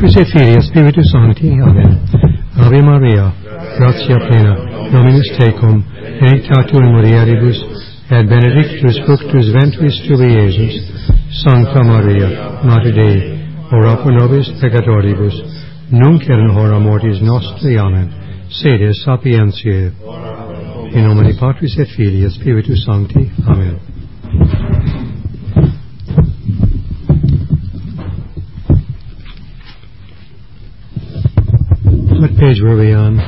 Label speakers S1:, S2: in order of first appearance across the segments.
S1: Patris et Filii et Spiritus Sancti. Amen. Ave Maria, gratia plena, Dominus tecum, benedicta in mulieribus, et benedictus fructus ventris tui, Iesus. Sancta Maria, Mater Dei, ora pro nobis peccatoribus, nunc et in hora mortis nostri. Amen. Sede sapientiae. In nomine Patris et Filii et Spiritus Sancti. Amen. What page were we on?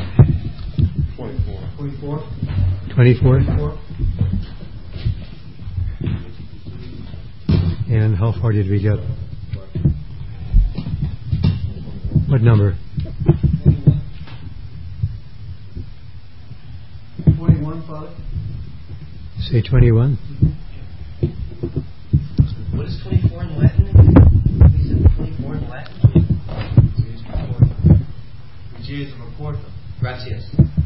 S1: 24. And how far did we get? What number?
S2: 21, Father.
S1: Say 21.
S3: What is 24 in Latin? He said 24 in Latin? Gracias.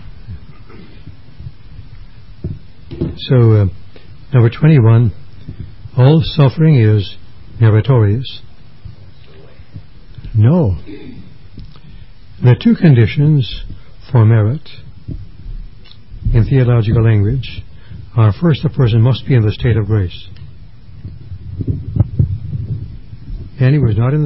S1: So, number 21, all suffering is meritorious. No. There are two conditions for merit in theological language. First, a person must be in the state of grace. Anyone who is not in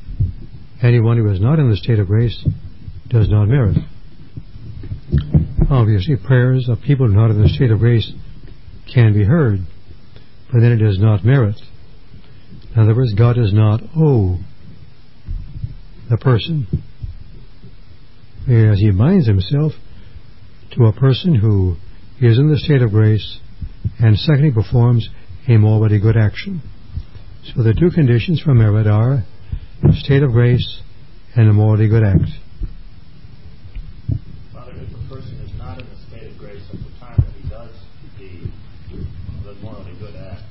S1: the state of grace does not merit. Obviously, prayers of people not in the state of grace can be heard, but then it does not merit. In other words, God does not owe the person, whereas He binds Himself to a person who is in the state of grace and secondly performs a morally good action. So the two conditions for merit are a state of grace and a morally good act.
S2: Father, if a person is not in the state of grace at the time that he does the morally good act,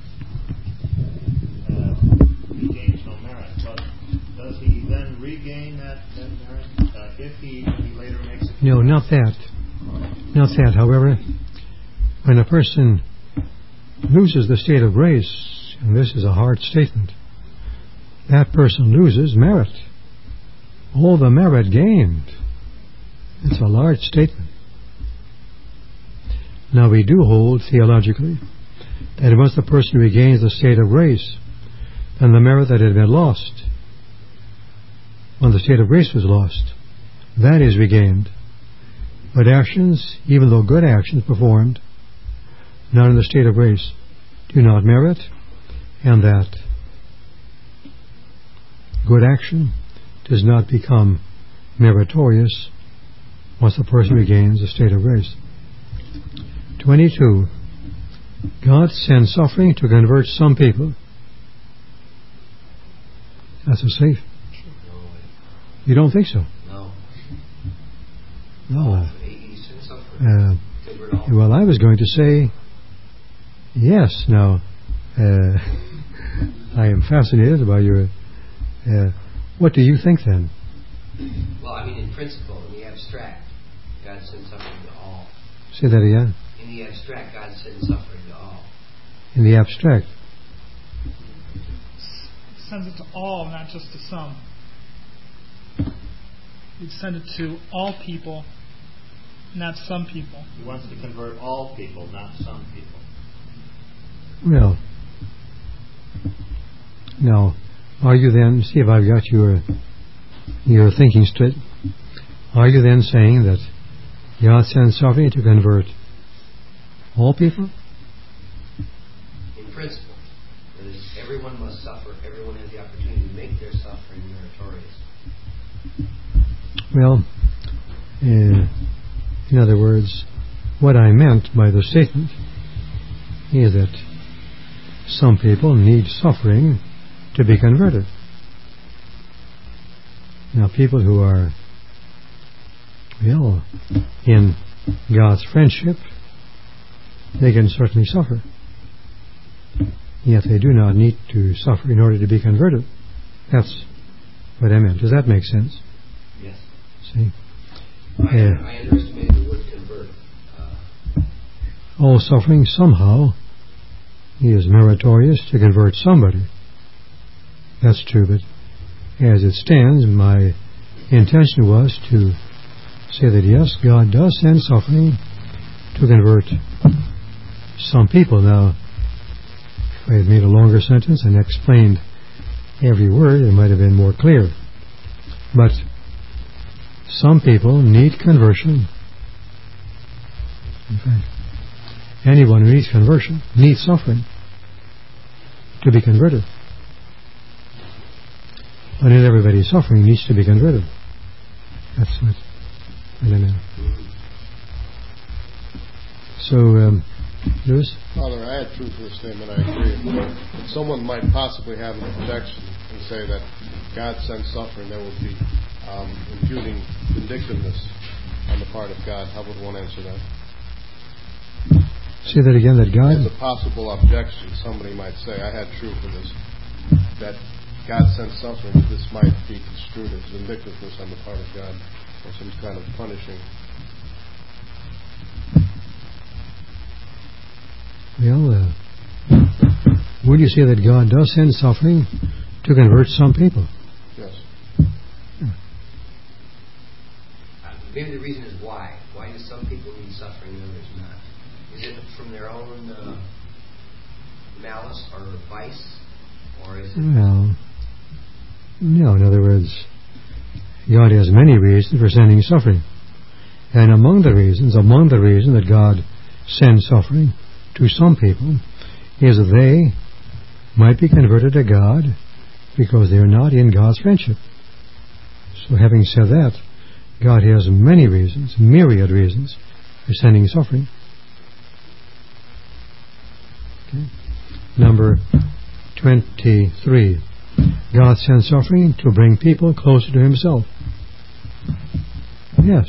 S2: he gains no merit. But does he then regain that merit if he later makes it?
S1: No, not that. Not that. However, when a person loses the state of grace, and this is a hard statement, that person loses merit. All the merit gained. It's a large statement. Now, we do hold theologically that once the person regains the state of grace, then the merit that had been lost when the state of grace was lost, that is regained. But actions, even though good actions performed not in the state of grace, do not merit, and that good action does not become meritorious once the person regains the state of grace. 22. God sends suffering to convert some people. That's a safe. You don't think so?
S3: No.
S1: No. Well, I was going to say yes. Now, I am fascinated by your... what do you think then?
S3: Well, I mean, in principle, in the abstract, God sends suffering to all.
S1: Say that again.
S3: In the abstract, God sends suffering to all.
S1: In the abstract.
S4: Sends it to all, not just to some. He'd send it to all people, not some people.
S2: He wants to convert all people, not some people.
S1: Well, now, are you then, see if I've got your thinking straight, are you then saying that God sends suffering to convert all people?
S3: In principle, that is, everyone must suffer. Everyone has the opportunity to make their suffering meritorious.
S1: Well, in other words, what I meant by the statement is that some people need suffering to be converted. Now, people who are, well, in God's friendship, they can certainly suffer. Yet they do not need to suffer in order to be converted. That's what I meant. Does that make sense?
S3: Yes.
S1: See?
S3: I underestimated the word convert.
S1: All suffering somehow is meritorious to convert somebody. That's true, but as it stands, my intention was to say that yes, God does send suffering to convert some people. Now, if I had made a longer sentence and explained every word, it might have been more clear. But some people need conversion. In fact, anyone who needs conversion needs suffering to be converted. But not everybody suffering needs to be converted. That's what I mean. So, Lewis?
S5: Father, I had truth to the statement. I agree. But someone might possibly have an objection and say that God sends suffering. That would be imputing vindictiveness on the part of God. How would one answer that?
S1: Say that again, that God...
S5: As a possible objection, somebody might say, I had truth to this, that God sends suffering, that this might be construed as vindictiveness on the part of God, or some kind of punishing.
S1: Well, would you say that God does send suffering to convert some people?
S5: Yes.
S3: Maybe the reason is why. Why do some people need suffering and others not? Is it from their own malice or vice? Or is it...
S1: Well, no, in other words, God has many reasons for sending suffering. And among the reasons that God sends suffering to some people is that they might be converted to God because they are not in God's friendship. So having said that, God has many reasons, myriad reasons, for sending suffering. Okay. Number 23. God sends suffering to bring people closer to Himself. Yes.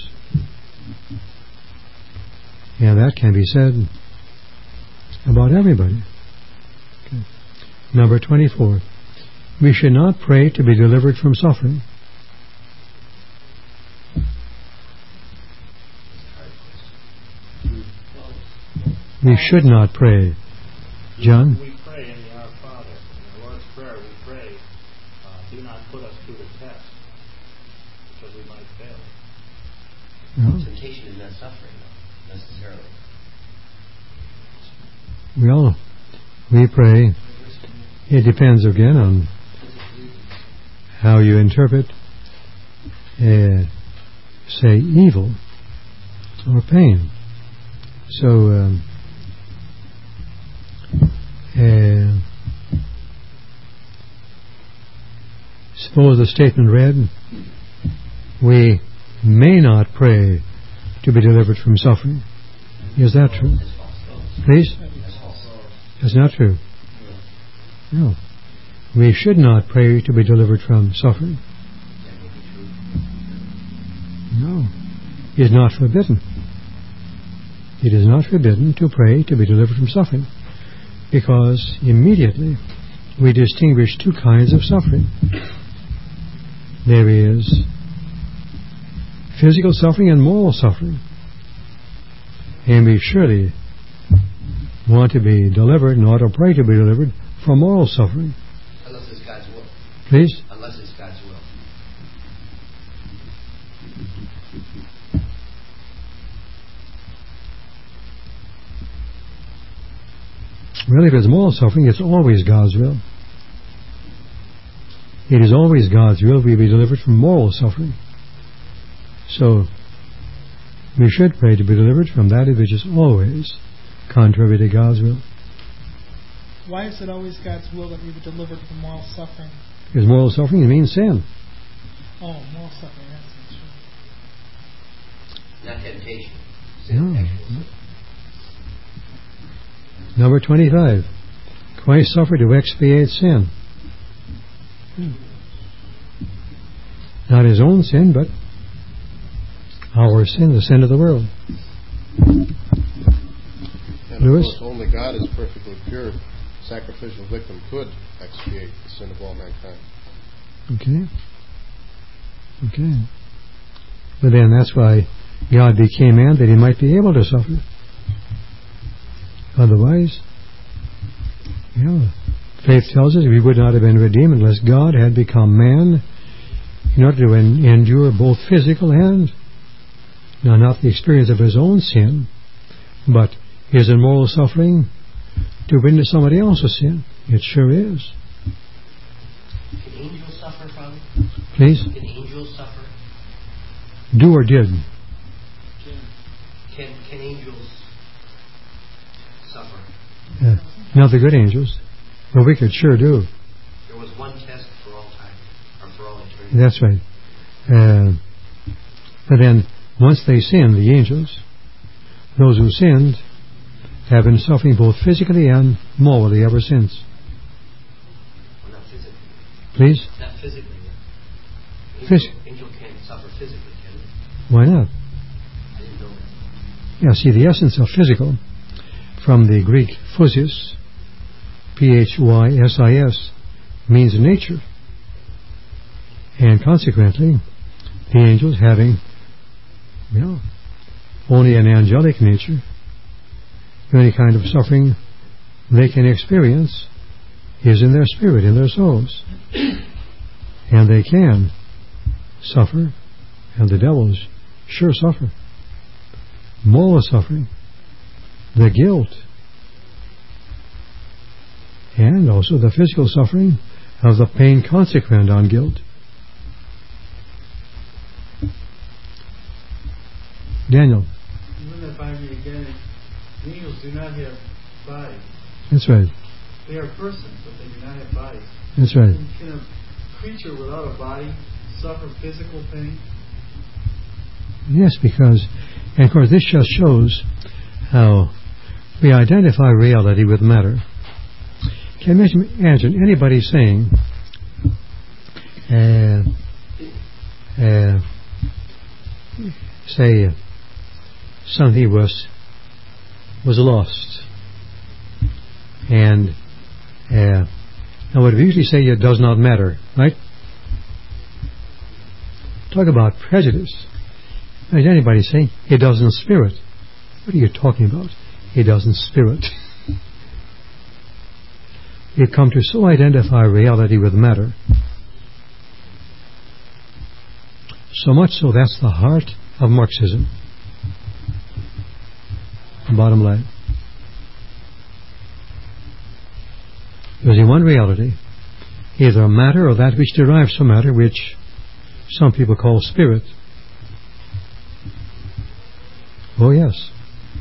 S1: And that can be said about everybody. Okay. Number 24. We should not pray to be delivered from suffering. We should not pray. John?
S2: We pray in the Our Father. In the Lord's Prayer, we pray, do not put us to the test, because we might fail.
S1: No.
S3: Temptation is not suffering, though, necessarily.
S1: Well, we pray. It depends again on how you interpret, say, evil or pain. So, suppose the statement read, we may not pray to be delivered from suffering. Is that true? Please? That's not true. No. We should not pray to be delivered from suffering. No. It is not forbidden. It is not forbidden to pray to be delivered from suffering, because immediately we distinguish two kinds of suffering. There is physical suffering and moral suffering. And we surely want to be delivered, not to pray to be delivered from moral suffering.
S3: Unless it's God's will.
S1: Please?
S3: Unless it's God's will.
S1: Well, if it's moral suffering, it's always God's will. It is always God's will we be delivered from moral suffering. So, we should pray to be delivered from that which is always contrary to God's will.
S4: Why is it always God's will that we be delivered from moral suffering?
S1: Because moral suffering means sin.
S4: Oh, moral suffering, that's true.
S3: Not temptation.
S1: No. Number 25. Christ suffered to expiate sin. Not His own sin, but our sin, the sin of the world.
S5: And
S1: Lewis?
S5: of course, only God is perfectly pure. Sacrificial victim could expiate the sin of all mankind.
S1: Okay. But then that's why God became man, that He might be able to suffer. Otherwise, faith tells us we would not have been redeemed unless God had become man in order to endure both physical and, now not the experience of his own sin, but his immoral suffering to witness somebody else's sin. It sure is.
S3: Can angels suffer from?
S1: Please?
S3: Can angels suffer?
S1: Do or did?
S3: Can angels suffer?
S1: Not the good angels. The wicked sure do.
S3: There was one test for all time, or for all eternity.
S1: That's right. But then, once they sinned, the angels, those who sinned, have been suffering both physically and morally ever since.
S3: Well, not physically.
S1: Please?
S3: Not physically. Angel can't suffer physically, can it?
S1: Why not?
S3: I didn't know that.
S1: Yeah, see, the essence of physical, from the Greek physis, P-H-Y-S-I-S, means nature. And consequently, the angels having, only an angelic nature, any kind of suffering they can experience is in their spirit, in their souls. And they can suffer, and the devils sure suffer. Moral suffering, the guilt, and also the physical suffering of the pain consequent on guilt. Daniel.
S2: Even if I may again, angels do not have bodies.
S1: That's right.
S2: They are persons, but they do not have bodies.
S1: That's right.
S2: Can a creature without a body suffer physical pain?
S1: Yes, because, and of course, this just shows how we identify reality with matter. Can you imagine anybody saying, say, something was lost, and now what we usually say, it does not matter, right? Talk about prejudice. Imagine anybody saying, it doesn't spirit. What are you talking about? It doesn't spirit. We've come to so identify reality with matter. So much so that's the heart of Marxism. Bottom line. There's only one reality, either matter or that which derives from matter, which some people call spirit. Oh yes.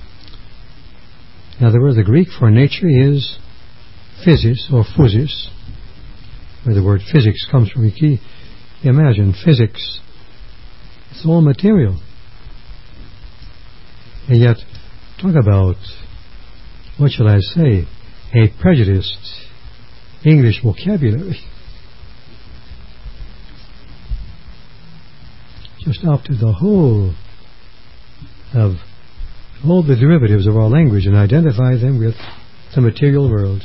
S1: Now the word the Greek for nature is physis or physis, where the word physics comes from. Imagine physics. It's all material. And yet, talk about, what shall I say, a prejudiced English vocabulary. Just up to the whole of all the derivatives of our language and identify them with the material world.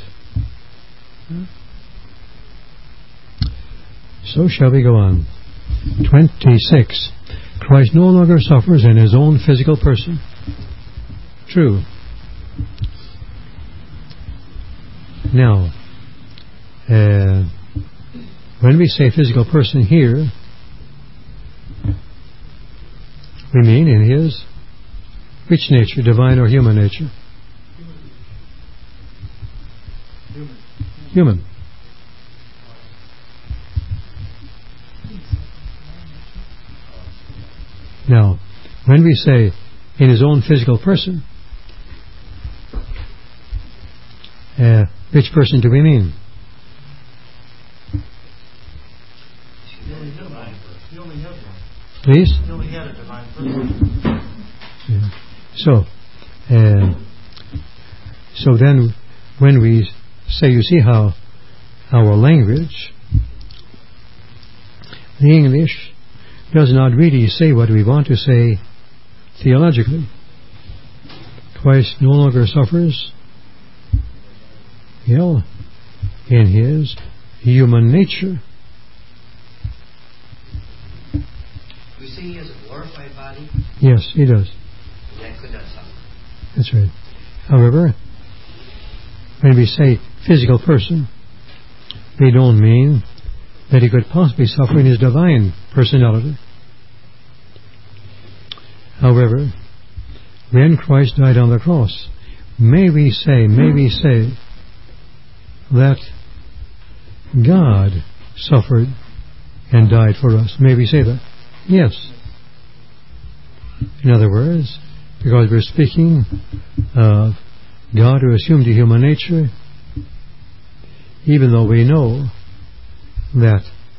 S1: So shall we go on. 26. Christ no longer suffers in his own physical person. True. Now, when we say physical person here, we mean in his which nature, divine or human nature? Human. Now, when we say in his own physical person, which person do we mean?
S2: He only had one.
S1: Please?
S2: He only had a divine person.
S1: Yeah. So then when we say, you see how our language, the English, does not really say what we want to say theologically. Christ no longer suffers in his human nature.
S3: You say he has a glorified body?
S1: Yes, he does.
S3: And that could not suffer.
S1: That's right. However, when we say physical person, we don't mean that he could possibly suffer in his divine personality. However, when Christ died on the cross, may we say that God suffered and died for us? May we say that? Yes. In other words, because we're speaking of God who assumed a human nature, even though we know that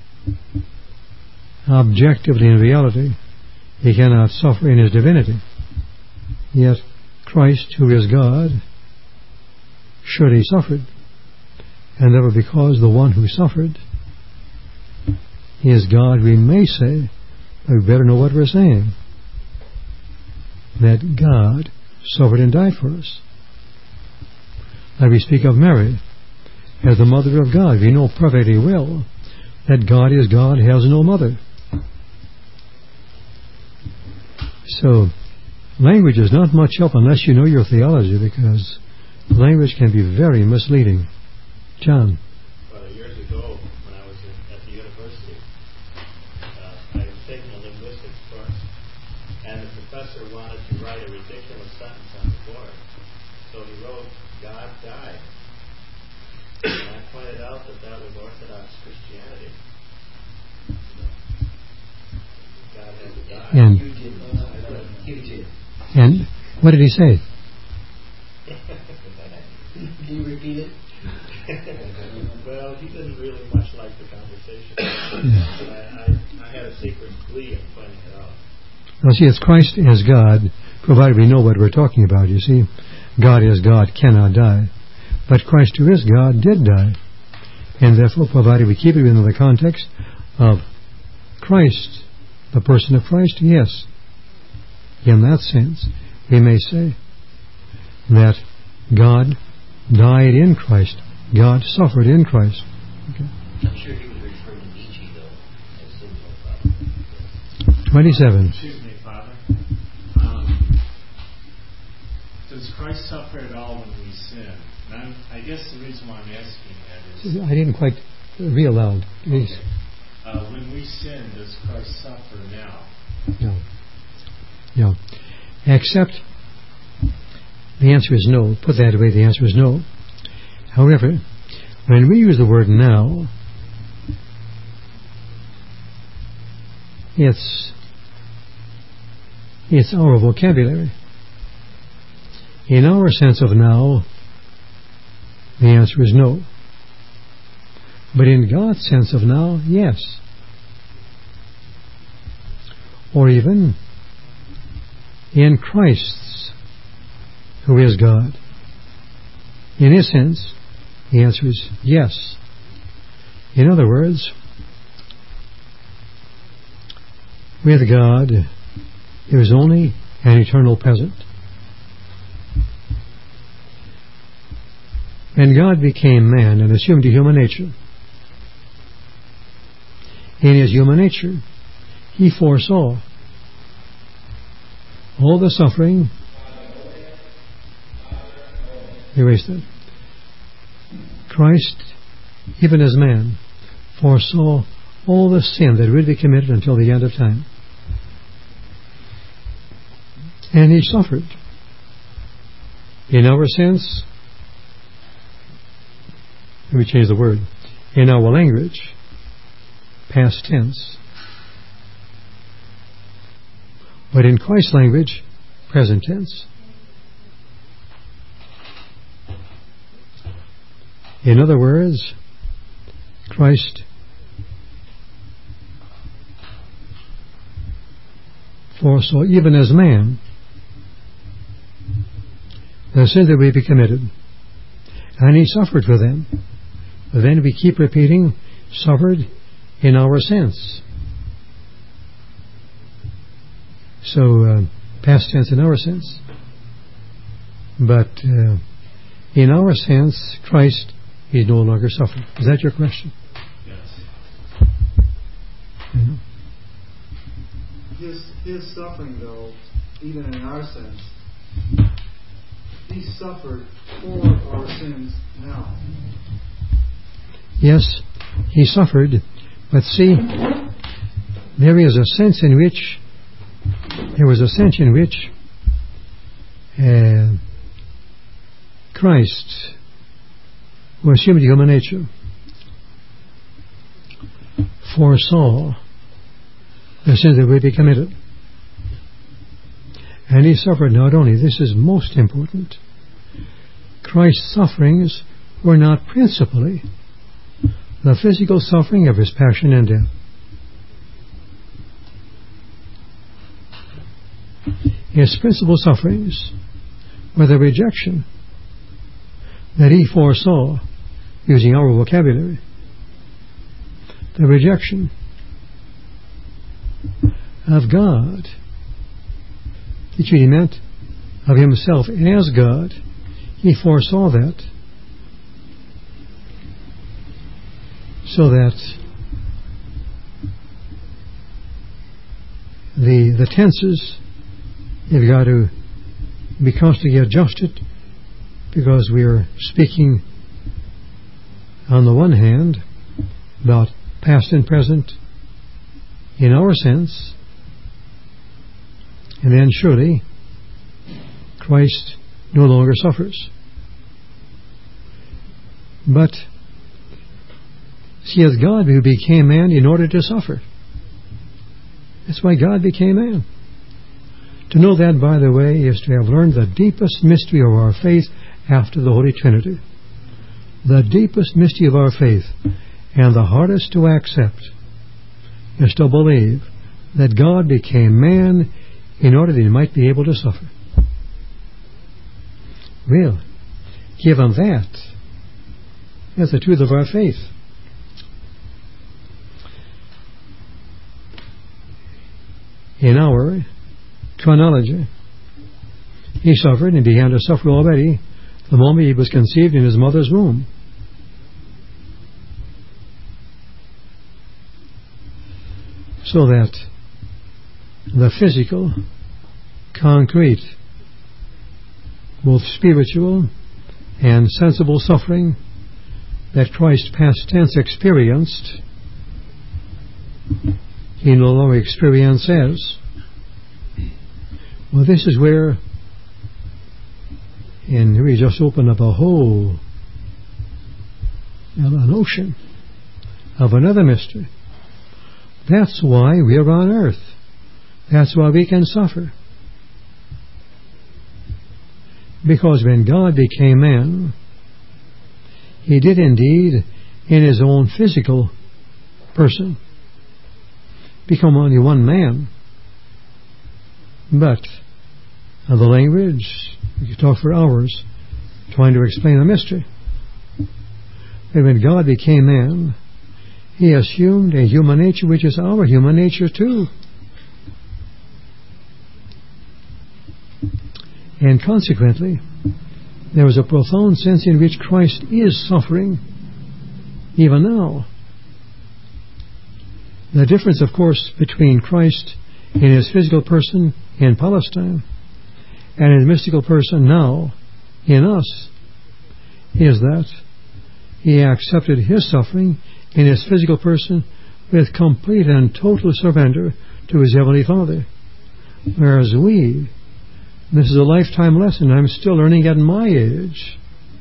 S1: objectively in reality He cannot suffer in His divinity, yet Christ, who is God, surely suffered. And therefore, because the one who suffered is God, we may say, we better know what we're saying, that God suffered and died for us. Now we speak of Mary as the mother of God. We know perfectly well that God is God, has no mother. So language is not much help unless you know your theology, because language can be very misleading. John.
S2: Years ago, when I was at the university, I was taking a linguistics course, and the professor wanted to write a ridiculous sentence on the board. So he wrote, "God died." And I pointed out that was Orthodox Christianity. God had to die.
S1: And
S3: You did.
S1: And what did he say?
S3: Can you repeat it?
S2: Well, he didn't really much like the conversation. But I had a secret glee in pointing it out.
S1: Well, see, it's Christ as God, provided we know what we're talking about, you see. God as God cannot die. But Christ who is God did die. And therefore, provided we keep it within the context of Christ, the person of Christ, yes. In that sense, we may say that God died in Christ. God suffered in Christ. Okay.
S3: I'm sure he was referring to Nietzsche, though. I assume no problem.
S1: 27.
S6: Excuse me, Father. Does Christ suffer at all when we sin? And I guess the reason why I'm asking that is...
S1: I didn't quite read aloud. Please.
S6: Okay. When we sin, does Christ suffer now?
S1: No. Except, the answer is no. Put that away, the answer is no. However, when we use the word now, it's our vocabulary. In our sense of now, the answer is no. But in God's sense of now, yes. Or even in Christ's, who is God. In His sense, the answer is yes. In other words, with God, there is only an eternal present. When God became man and assumed a human nature, in His human nature, He foresaw all the suffering. Erase that. Christ, even as man, foresaw all the sin that would be committed until the end of time. And He suffered. In our sense, let me change the word. In our language, past tense. But in Christ's language, present tense. In other words, Christ foresaw, even as man, the sins that would be committed. And He suffered for them. But then we keep repeating, suffered in our sense. So, past tense in our sense. But in our sense, Christ is no longer suffering. Is that your question?
S6: Yes.
S1: Mm-hmm.
S7: His suffering, though, even in our sense, He suffered for our sins now.
S1: Yes, He suffered, but see, there was a sense in which Christ, who assumed human nature, foresaw the sins that would be committed. And he suffered not only, this is most important, Christ's sufferings were not principally the physical suffering of his passion and death. His principal sufferings were the rejection that he foresaw, using our vocabulary, the rejection of God, which he meant of himself as God. He foresaw that, so that the tenses have got to be constantly adjusted, because we are speaking on the one hand about past and present in our sense, and then surely Christ no longer suffers. But see, as God who became man in order to suffer. That's why God became man. To know that, by the way, is to have learned the deepest mystery of our faith after the Holy Trinity. The deepest mystery of our faith, and the hardest to accept, is to believe that God became man in order that he might be able to suffer. Well, given that, that's the truth of our faith. In our chronology, he suffered and began to suffer already the moment he was conceived in his mother's womb. So that the physical, concrete, both spiritual and sensible suffering that Christ past tense experienced, he no longer experiences. Well, this is where, and we just opened up a whole an ocean of another mystery. That's why we're on earth. That's why we can suffer. Because when God became man, he did indeed, in his own physical person, become only one man. But the language, we could talk for hours trying to explain the mystery. And when God became man, he assumed a human nature which is our human nature too. And consequently, there was a profound sense in which Christ is suffering even now. The difference, of course, between Christ in his physical person in Palestine and his mystical person now in us is that he accepted his suffering in his physical person with complete and total surrender to his Heavenly Father. Whereas we, this is a lifetime lesson I'm still learning at my age.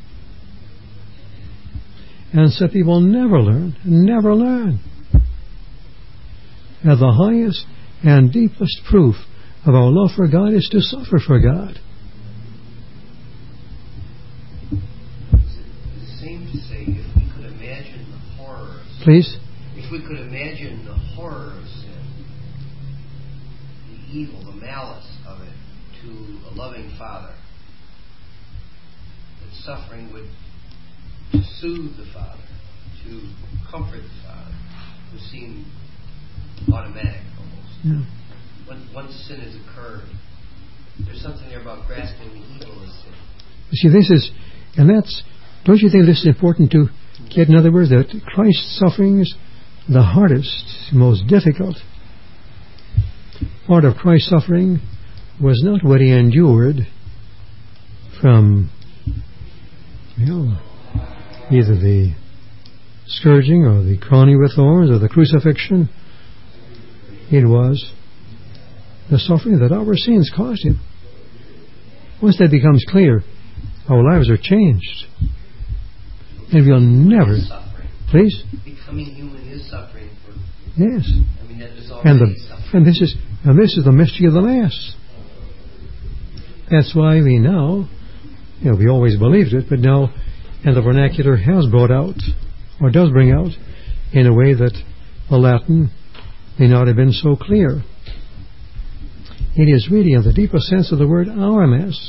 S1: And so people never learn. And the highest and deepest proof of our love for God is to suffer for God.
S3: It's the same to say, if we could imagine the horrors.
S1: Please?
S3: If we could imagine the horror of sin, the evil, the malice of it, to a loving Father, that suffering would, to soothe the Father, to comfort the Father, would seem automatic almost.
S1: Yeah.
S3: Once sin has occurred, there's something there about grasping the evil of sin.
S1: You see, this is, and that's, don't you think this is important to get, in other words, that Christ's suffering is the hardest, most difficult part of Christ's suffering was not what he endured from, either the scourging or the crowning with thorns or the crucifixion. It was the suffering that our sins caused him. Once that becomes clear, our lives are changed. And we'll never...
S3: Suffering.
S1: Please?
S3: Becoming human is suffering.
S1: Yes.
S3: I mean, that is already suffering.
S1: And this is the mystery of the Mass. That's why we now, we always believed it, but now, and the vernacular has brought out, or does bring out, in a way that the Latin may not have been so clear. It is really, in the deepest sense of the word, our Mass.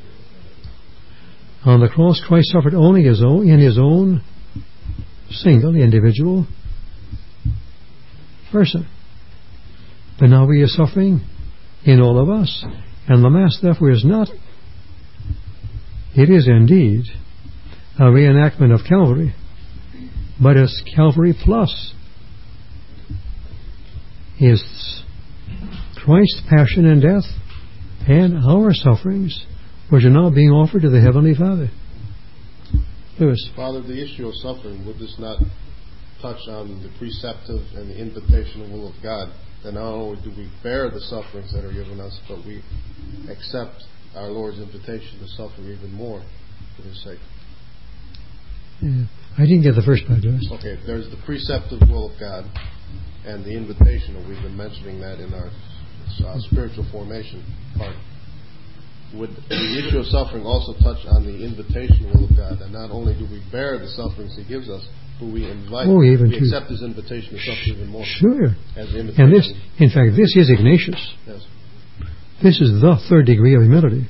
S1: On the cross, Christ suffered only in His own single, individual person. But now He is suffering in all of us. And the Mass, therefore, is not... It is indeed a reenactment of Calvary, but it's Calvary plus. Is Christ's passion and death and our sufferings, which are now being offered to the Heavenly Father. Lewis.
S5: Father, the issue of suffering, would this not touch on the preceptive and the invitational will of God? That not only do we bear the sufferings that are given us, but we accept our Lord's invitation to suffer even more for His sake.
S1: I didn't get the first part, Lewis.
S5: Okay, there's the preceptive will of God and the invitational. We've been mentioning that in our spiritual formation part. Would the issue of suffering also touch on the invitational will of God? And not only do we bear the sufferings He gives us, but we invite, we accept His invitation to suffer even more.
S1: Sure.
S5: As the invitation.
S1: And this, in fact, this is Ignatius.
S5: Yes.
S1: This is the third degree of humility,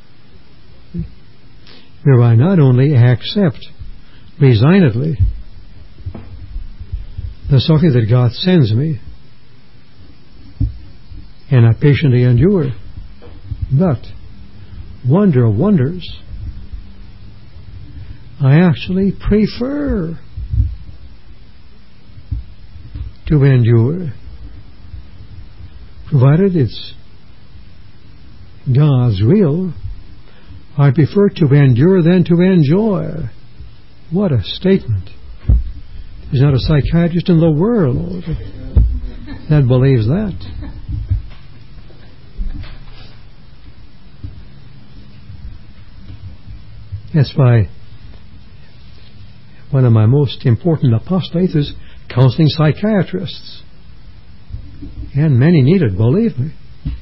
S1: where I not only accept resignedly the suffering that God sends me, and I patiently endure, but wonder of wonders, I actually prefer to endure, provided it's God's will. I prefer to endure than to enjoy. What a statement. There's not a psychiatrist in the world that believes that. That's why one of my most important apostolates is counseling psychiatrists. And many need it, believe me.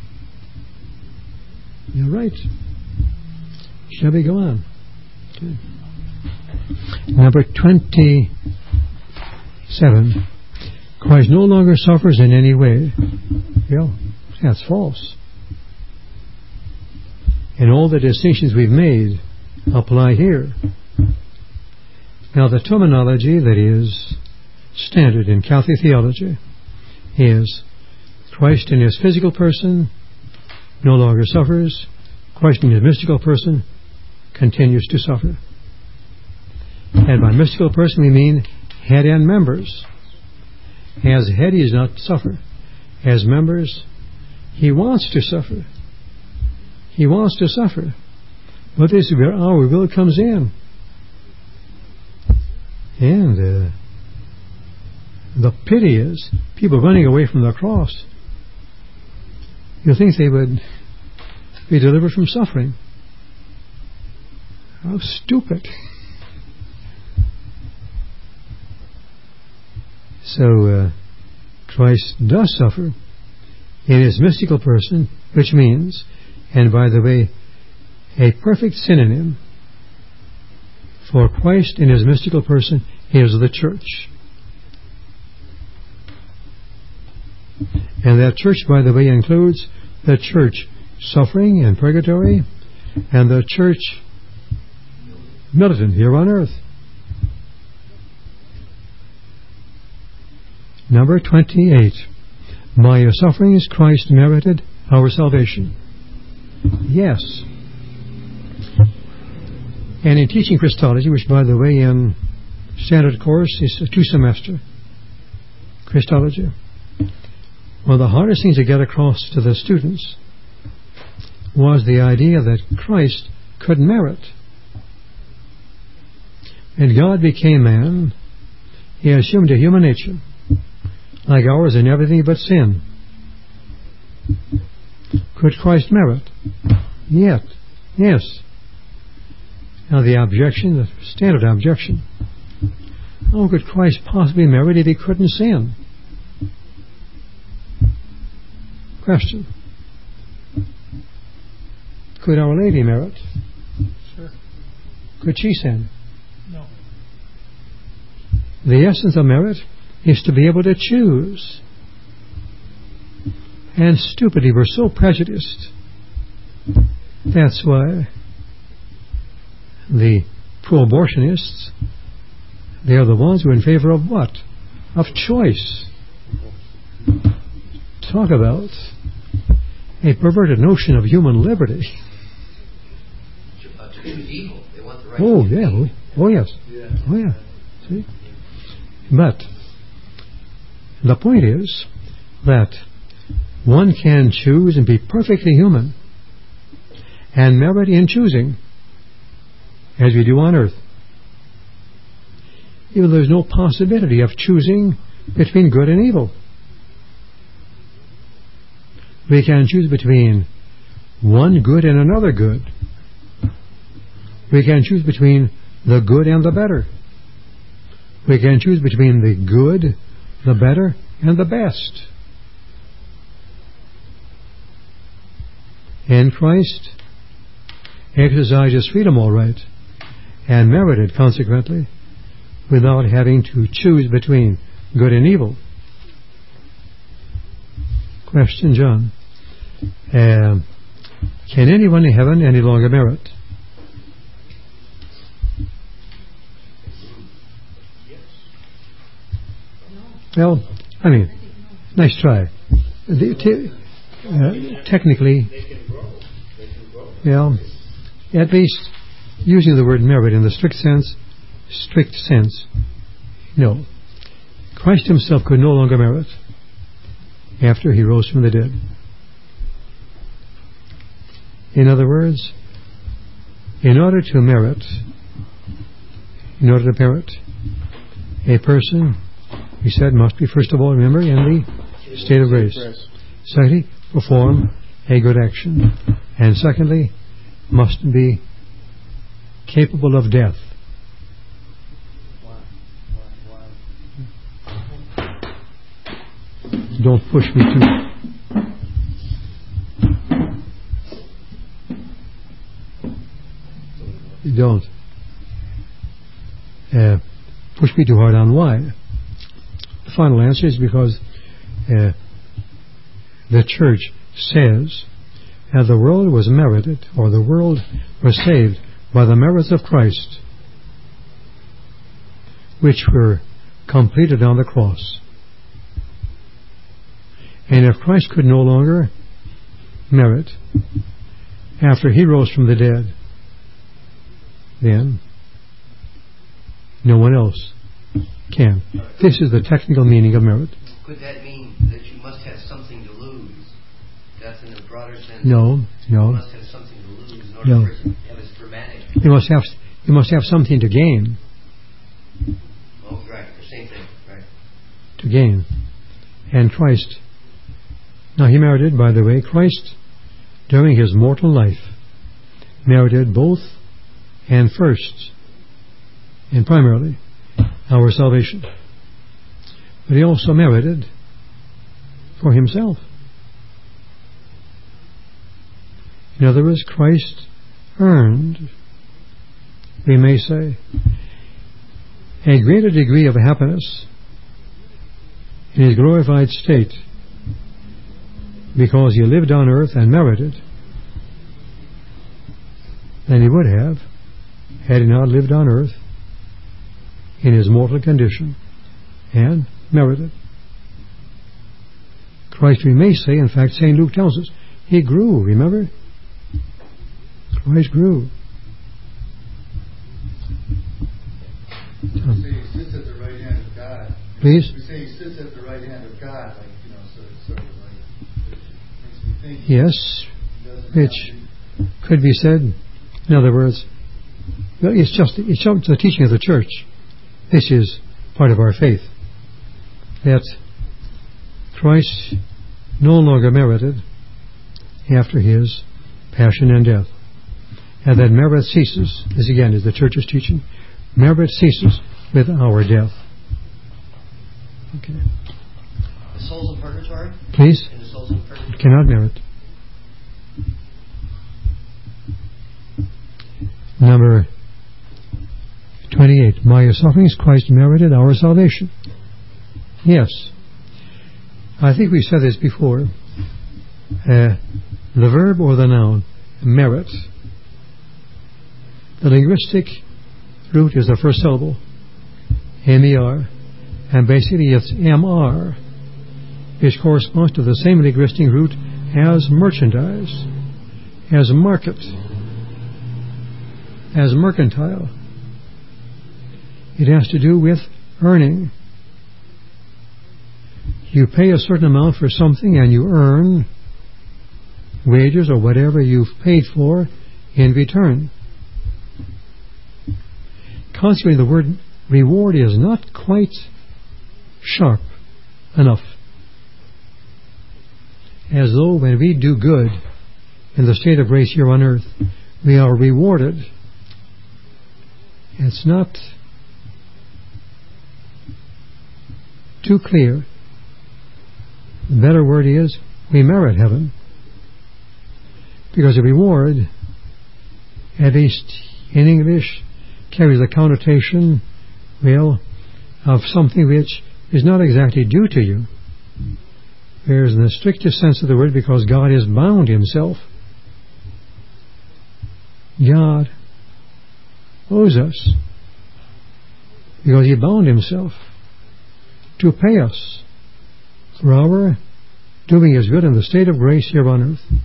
S1: You're right. Shall we go on? Okay. Number 27. Christ no longer suffers in any way. Yeah, that's false. And all the distinctions we've made apply here. Now, the terminology that is standard in Catholic theology is Christ in His physical person no longer suffers. Christ in His mystical person continues to suffer. And by mystical person we mean head and members. As head He does not suffer. As members He wants to suffer. He wants to suffer. But this is where our will comes in. And the pity is people running away from the cross. You think they would be delivered from suffering? How stupid. So Christ does suffer in His mystical person, which means, and by the way, a perfect synonym for Christ in His mystical person is the church. And that church, by the way, includes the church suffering in purgatory and the church militant here on earth. Number 28. By your sufferings Christ merited our salvation. Yes. And in teaching Christology, which by the way in standard course is a 2-semester Christology, one of the hardest things to get across to the students was the idea that Christ could merit. And God became man. He assumed a human nature, like ours in everything but sin. Could Christ merit? Yet, yes. Now the objection, the standard objection. How could Christ possibly merit if he couldn't sin? Question. Could Our Lady merit?
S4: Sure.
S1: Could she sin?
S4: No.
S1: The essence of merit is to be able to choose. And stupidly, we're so prejudiced. That's why the pro-abortionists, they are the ones who are in favor of what? Of choice. Talk about a perverted notion of human liberty.
S3: To choose evil. They want the right
S1: Oh,
S3: to choose
S1: yeah.
S3: evil.
S1: Oh, yes. Oh, yeah. See? But the point is that one can choose and be perfectly human and merit in choosing as we do on earth. Even though there's no possibility of choosing between good and evil. We can choose between one good and another good. We can choose between the good and the better. We can choose between the good, the better, and the best. And Christ exercised his freedom all right, and merited, consequently, without having to choose between good and evil. Question, John. Can anyone in heaven any longer merit? Well, I mean, nice try. Technically, well, at least using the word merit in the strict sense, no. Christ himself could no longer merit after he rose from the dead. In other words, in order to merit, a person, we said, must be, first of all, remember, in the state of grace. Secondly, perform a good action. And secondly, must be capable of death. Don't push me too. Don't push me too hard on why. The final answer is because the church says that the world was merited, or the world was saved by the merits of Christ, which were completed on the cross. And if Christ could no longer merit after he rose from the dead, then no one else can. This is the technical meaning of merit.
S3: Could that mean that you must have something to lose? That's in a broader sense.
S1: No.
S3: You must have something to lose in order for it to have its dramatic.
S1: You must have something to gain.
S3: Oh, right. The same thing. Right.
S1: To gain. And Christ. Now he merited, by the way, Christ, during his mortal life, merited both and first, and primarily, our salvation. But he also merited for himself. In other words, Christ earned, we may say, a greater degree of happiness in his glorified state because he lived on earth and merited than he would have had he not lived on earth in his mortal condition and merited. Christ, we may say, in fact, St. Luke tells us, he grew, remember? Christ grew.
S7: We say he sits at the right hand of God.
S1: Please?
S7: We say he sits at the right hand of God, like, sort of like, makes me think.
S1: Yes, which could be said, in other words, well, it's just the teaching of the church. This is part of our faith, that Christ no longer merited after his passion and death. And that merit ceases, this again is the church's teaching, merit ceases with our death. Okay.
S3: The souls in purgatory?
S1: Please?
S3: And the souls in purgatory?
S1: Cannot merit. Number 28. By your sufferings Christ merited our salvation. Yes. I think we said this before. The verb or the noun, merit. The linguistic root is the first syllable, M-E-R, and basically it's M-R, which corresponds to the same linguistic root as merchandise, as market, as mercantile. It has to do with earning. You pay a certain amount for something and you earn wages or whatever you've paid for in return. Consequently, the word reward is not quite sharp enough. As though when we do good in the state of grace here on earth, we are rewarded. It's not too clear. The better word is we merit heaven. Because a reward, at least in English, carries a connotation, well, of something which is not exactly due to you. There's in the strictest sense of the word, because God has bound himself. God owes us because he bound himself to pay us for our doing his good in the state of grace here on earth.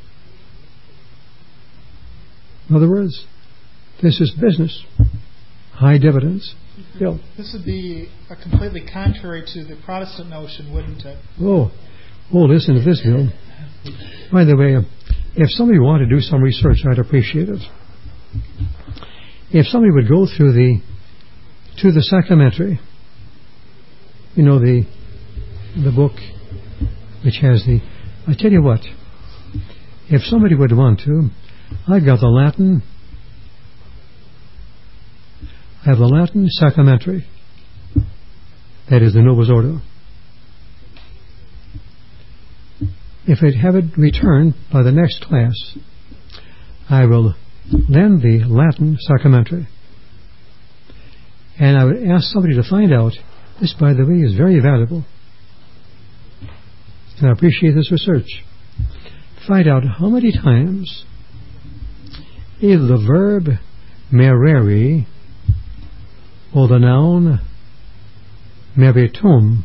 S1: In other words, this is business. High dividends. Bill.
S4: This would be completely contrary to the Protestant notion, wouldn't it?
S1: Oh, listen to this, Bill. By the way, if somebody wanted to do some research, I'd appreciate it. If somebody would go through to the Sacramentary, you know, the book which has I tell you what, if somebody would want to, I've got the Latin. I have the Latin Sacramentary. That is the Novus Ordo. If I'd have it returned by the next class, I will lend the Latin Sacramentary. And I would ask somebody to find out, this by the way is very valuable, and I appreciate this research, find out how many times either the verb merere or the noun meritum,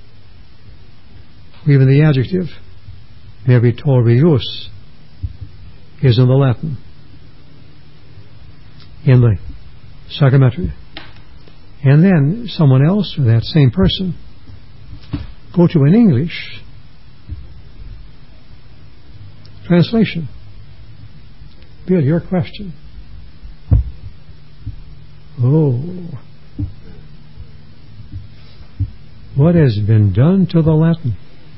S1: or even the adjective meritorius, is in the Latin, in the Sacramentary. And then someone else, or that same person, go to an English translation. Bill, your question. What has been done to the Latin?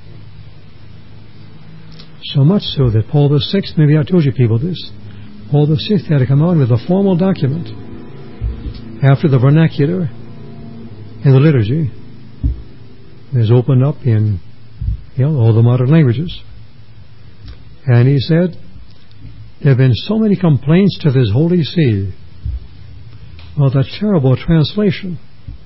S1: So much so that Paul VI, maybe I told you people this, Paul VI had to come out with a formal document after the vernacular in the liturgy is opened up in all the modern languages. And he said, there have been so many complaints to this Holy See about that terrible translation,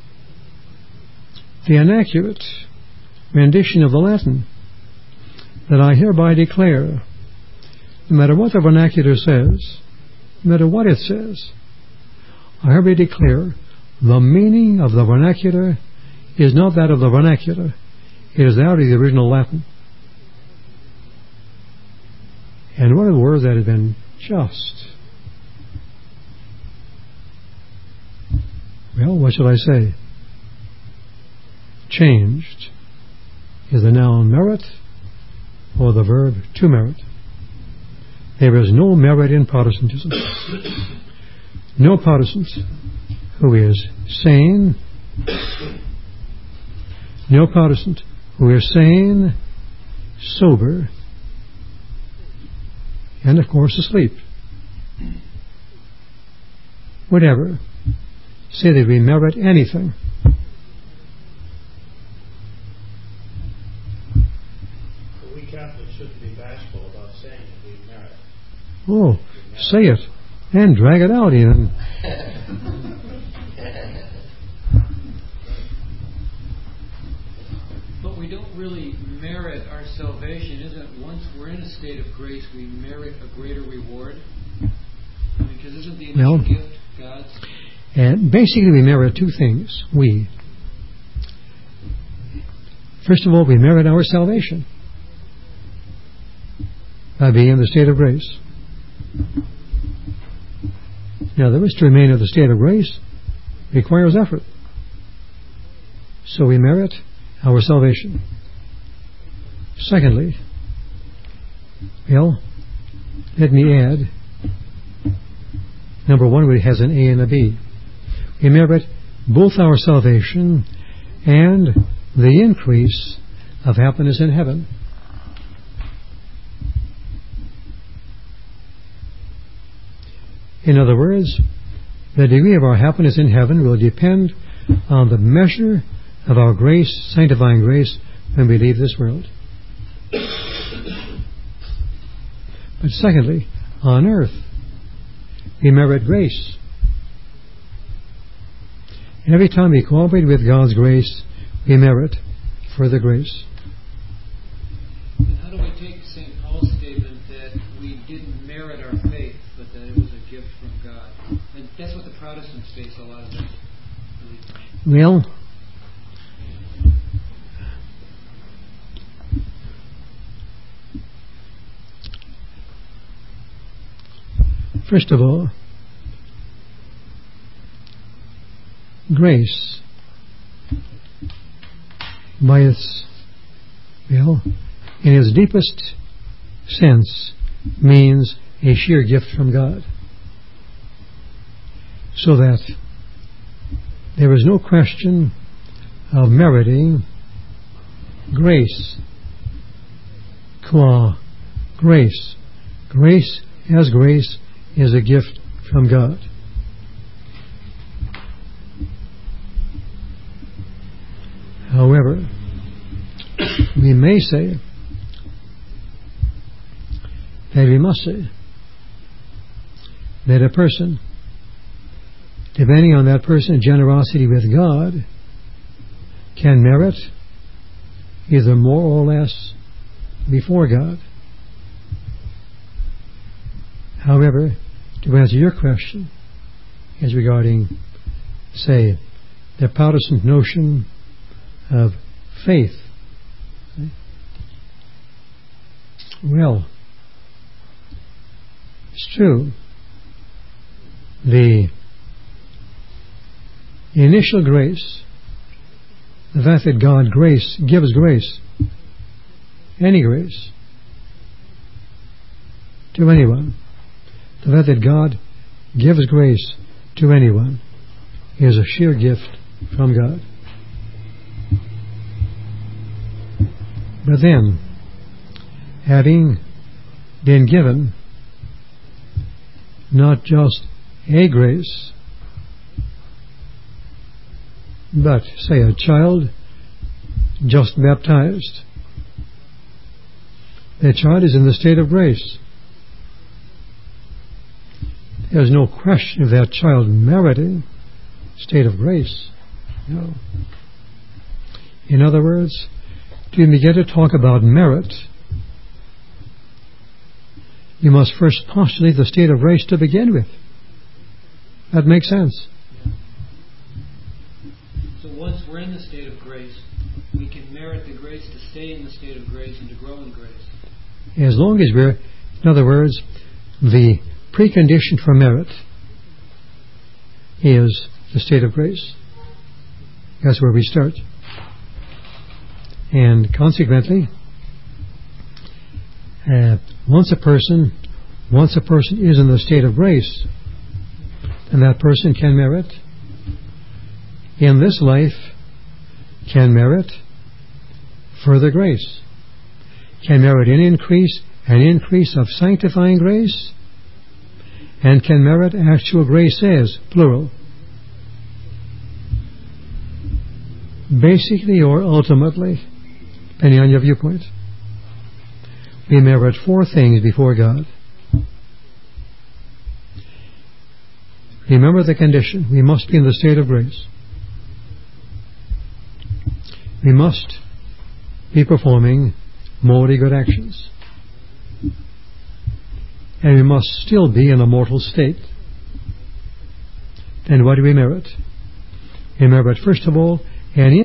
S1: the inaccurate rendition of the Latin, that I hereby declare, no matter what the vernacular says, no matter what it says, I hereby declare the meaning of the vernacular is not that of the vernacular, it is that of the original Latin. And one of the words that has been just, well, what shall I say, changed, is the noun merit or the verb to merit. There is no merit in Protestantism. No Protestant who is sane, sober, and, of course, asleep. Whatever. Say that we merit anything.
S2: We Catholics shouldn't be bashful about saying that we merit.
S1: Oh, say it. And drag it out even.
S8: But we don't really merit our salvation, isn't it? Once we're in a state of grace, we merit a greater reward. Because isn't the initial gift God's?
S1: And basically we merit two things. First of all, we merit our salvation by being in the state of grace. In other words, to remain in the state of grace requires effort. So we merit our salvation. Secondly, let me add, number one, it has an A and a B. We merit both our salvation and the increase of happiness in heaven. In other words, the degree of our happiness in heaven will depend on the measure of our grace, sanctifying grace, when we leave this world. But secondly, on earth, we merit grace. And every time we cooperate with God's grace, we merit further grace.
S8: And how do we take St. Paul's statement that we didn't merit our faith, but that it was a gift from God? And that's what the Protestants face a lot of it.
S1: Well, first of all, grace, by its, in its deepest sense, means a sheer gift from God. So that there is no question of meriting grace qua grace. Grace as grace is a gift from God. However, we may say, and we must say, that a person, depending on that person's generosity with God, can merit either more or less before God. However, to answer your question, as regarding, say, the Protestant notion of faith, well, it's true. The initial grace, the fact that God gives grace, any grace, to anyone, the fact that God gives grace to anyone is a sheer gift from God. But then, having been given not just a grace, but, say, a child just baptized, the child is in the state of grace. There's no question of that child meriting state of grace. No. In other words, to begin to talk about merit, you must first postulate the state of grace to begin with. That makes sense.
S8: So once we're in the state of grace, we can merit the grace to stay in the state of grace and to grow in grace.
S1: As long as we're, in other words, the precondition for merit is the state of grace. That's where we start. And consequently, once a person is in the state of grace, then that person can merit, in this life, can merit further grace, can merit an increase an increase of sanctifying grace and can merit actual grace as, plural. Basically or ultimately, depending on your viewpoint, we merit four things before God. Remember the condition. We must be in the state of grace. We must be performing morally good actions. And we must still be in a mortal state. Then what do we merit? We merit, first of all, an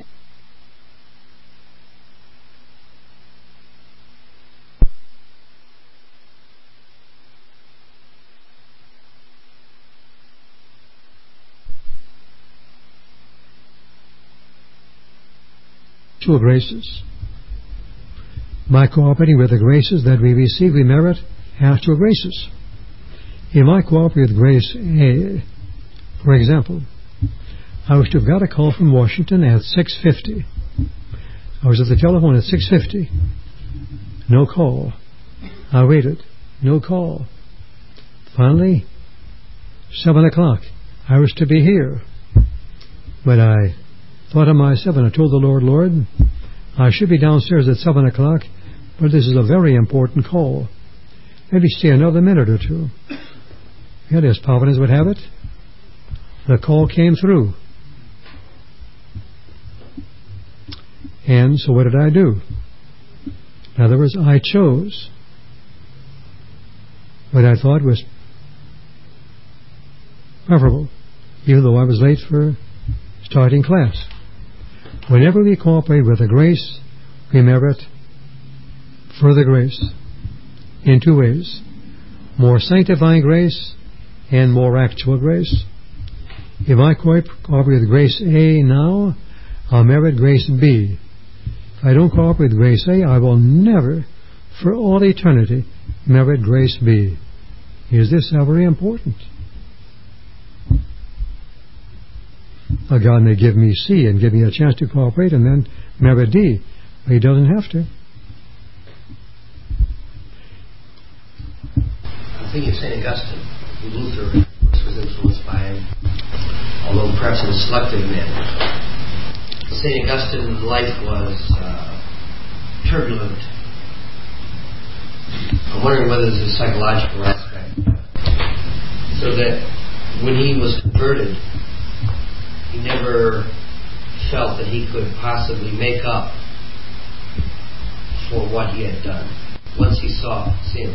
S1: graces. By cooperating with the graces that we receive, we merit actual graces. If I cooperate with grace A, for example, I was to have got a call from Washington at 6:50. I was at the telephone at 6:50. No call. I waited. No call. Finally, 7 o'clock. I was to be here. But I thought of myself and I told the Lord, Lord, I should be downstairs at 7 o'clock, but this is a very important call. Maybe stay another minute or two. Yet as Providence would have it, the call came through. And so what did I do? In other words, I chose what I thought was preferable, even though I was late for starting class. Whenever we cooperate with the grace, we merit further grace in two ways: more sanctifying grace and more actual grace. If I cooperate with grace A now, I'll merit grace B. If I don't cooperate with grace A, I will never, for all eternity, merit grace B. Is this very important? Well, God may give me C and give me a chance to cooperate and then merit D, but He doesn't have to.
S3: I'm thinking of St. Augustine, who Luther was influenced by, although perhaps in a selective manner. St. Augustine's life was turbulent. I'm wondering whether there's a psychological aspect. So that when he was converted, he never felt that he could possibly make up for what he had done once he saw sin.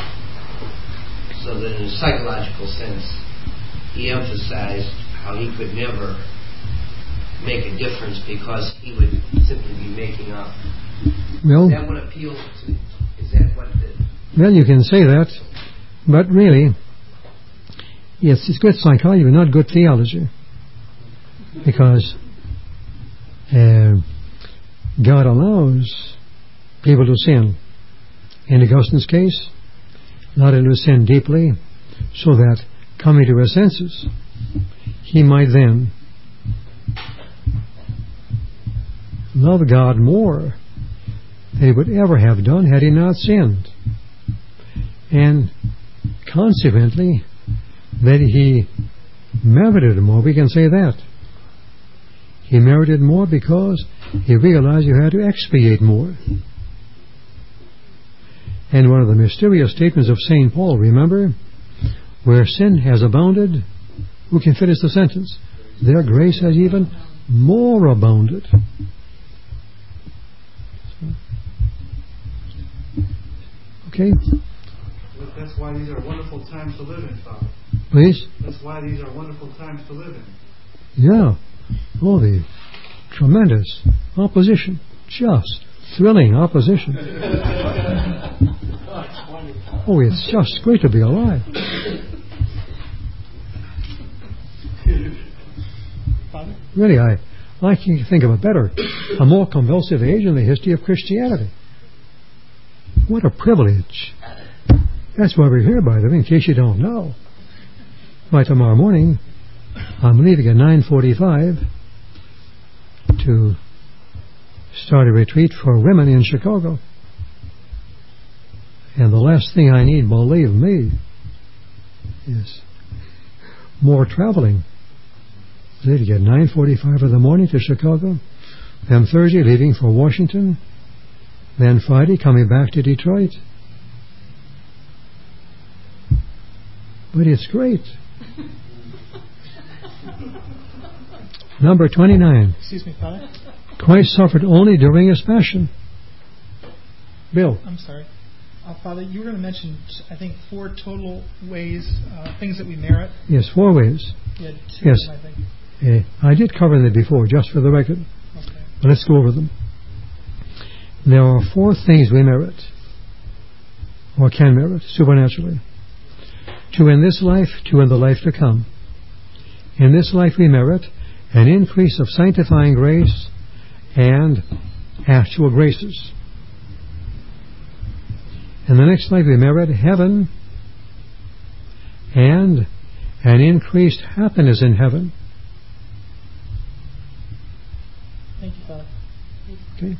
S3: So that in a psychological sense, he emphasized how he could never make a difference because he would simply be making up.
S1: Well,
S3: that would appeal to, is that what the...
S1: Well, you can say that, but really, yes, it's good psychology, but not good theology. Because God allows people to sin. In Augustine's case, allowed him to sin deeply, so that, coming to his senses, he might then love God more than he would ever have done had he not sinned. And consequently, that he merited more. We can say that. He merited more because he realized you had to expiate more. And one of the mysterious statements of St. Paul, remember, where sin has abounded, who can finish the sentence? Their grace has even more abounded. Okay?
S7: That's why these are wonderful times to live in, Father.
S1: Please?
S7: That's why these are wonderful times to live in.
S1: Yeah. Oh, the tremendous opposition. Just thrilling opposition. Oh, it's just great to be alive. Really, I can't think of a more convulsive age in the history of Christianity. What a privilege. That's why we're here, by the way, in case you don't know. By tomorrow morning, I'm leaving at 9:45 to start a retreat for women in Chicago. And the last thing I need, believe me, is more traveling. To get 9:45 in the morning to Chicago, then Thursday leaving for Washington, then Friday coming back to Detroit. But it's great. Number 29.
S4: Excuse me, Father.
S1: Christ suffered only during his passion. Bill.
S4: I'm sorry. Father, you were going to mention, I think, 4 total ways, things that we merit.
S1: Yes, 4 ways.
S4: You had 2,
S1: yes.
S4: I think.
S1: I did cover them before, just for the record.
S4: Okay.
S1: But let's go over them. There are 4 things we merit, or can merit, supernaturally. 2 in this life, 2 in the life to come. In this life we merit an increase of sanctifying grace and actual graces. In the next life we merit heaven and an increased happiness in heaven.
S4: Thank you, Father.
S1: Okay.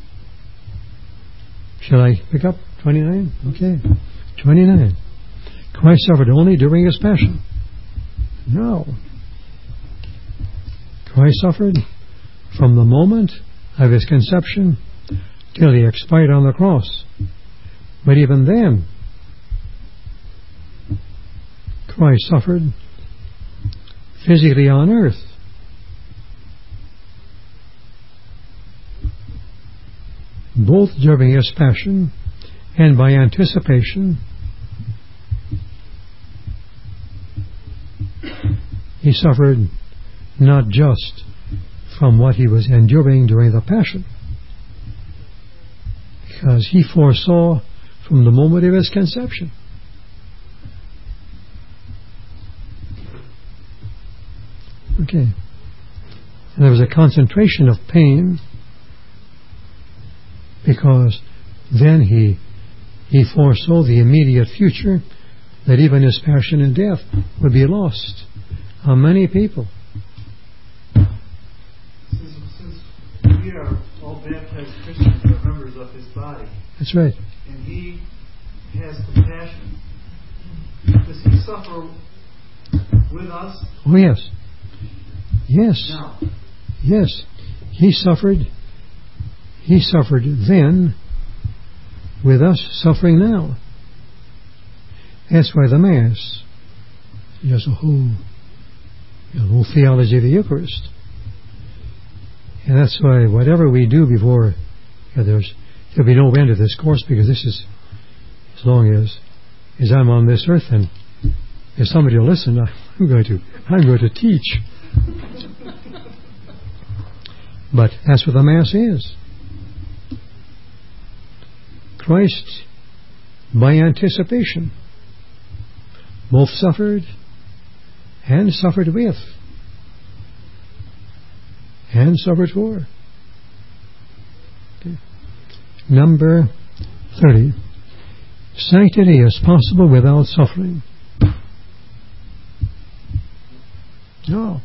S1: Shall I pick up 29? Okay. 29. Christ suffered only during his passion. No. Christ suffered from the moment of his conception till he expired on the cross. But even then, Christ suffered physically on earth. Both during his passion and by anticipation. He suffered not just from what he was enduring during the passion, because he foresaw from the moment of his conception. Okay. And there was a concentration of pain, because then he foresaw the immediate future, that even his passion and death would be lost. How many people?
S7: Since we are all baptized Christians who are members of his body.
S1: That's right.
S7: And he has compassion. Does he suffer with us?
S1: Oh, yes. Yes.
S7: Now.
S1: Yes. He suffered then with us suffering now. That's why the Mass is a whole theology of the Eucharist. And that's why whatever we do before, there'll be no end to this course, because this is as long as I'm on this earth, and if somebody will listen, I'm going to teach. But that's what the Mass is. Christ, by anticipation, both suffered and suffered with and suffered for. Okay. Number 30. Sanctity is possible without suffering. No.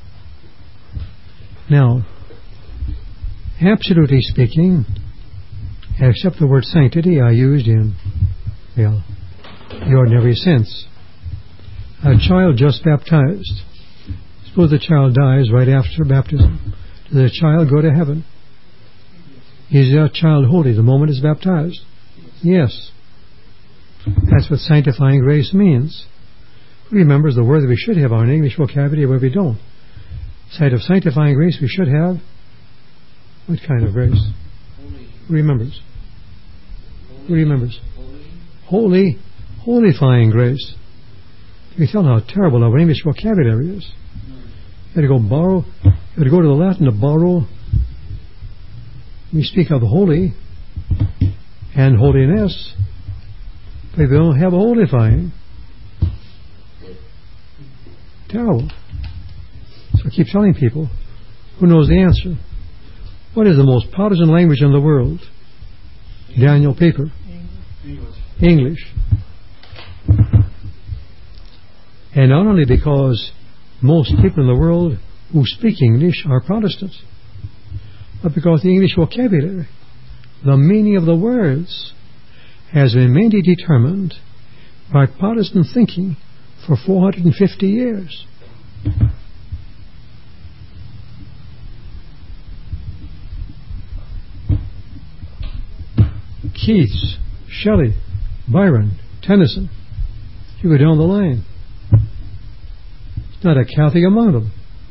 S1: Now, absolutely speaking, except the word sanctity I used in the ordinary sense. A child just baptized. Suppose the child dies right after baptism. Does the child go to heaven? Is that child holy the moment it's baptized? Yes. That's what sanctifying grace means. Who remembers the word that we should have on English vocabulary where we don't? Instead of sanctifying grace, we should have what kind of grace? Who remembers? Who remembers? Holifying grace. You can tell how terrible our English vocabulary is. You had to go to the Latin to borrow. We speak of holy and holiness, but we don't have a holifying. Terrible. So I keep telling people, who knows the answer? What is the most partisan language in the world? Daniel Paper. English. And not only because most people in the world who speak English are Protestants, but because the English vocabulary, the meaning of the words, has been mainly determined by Protestant thinking for 450 years. Keats, Shelley, Byron, Tennyson. You go down the line. It's not a Catholic among them.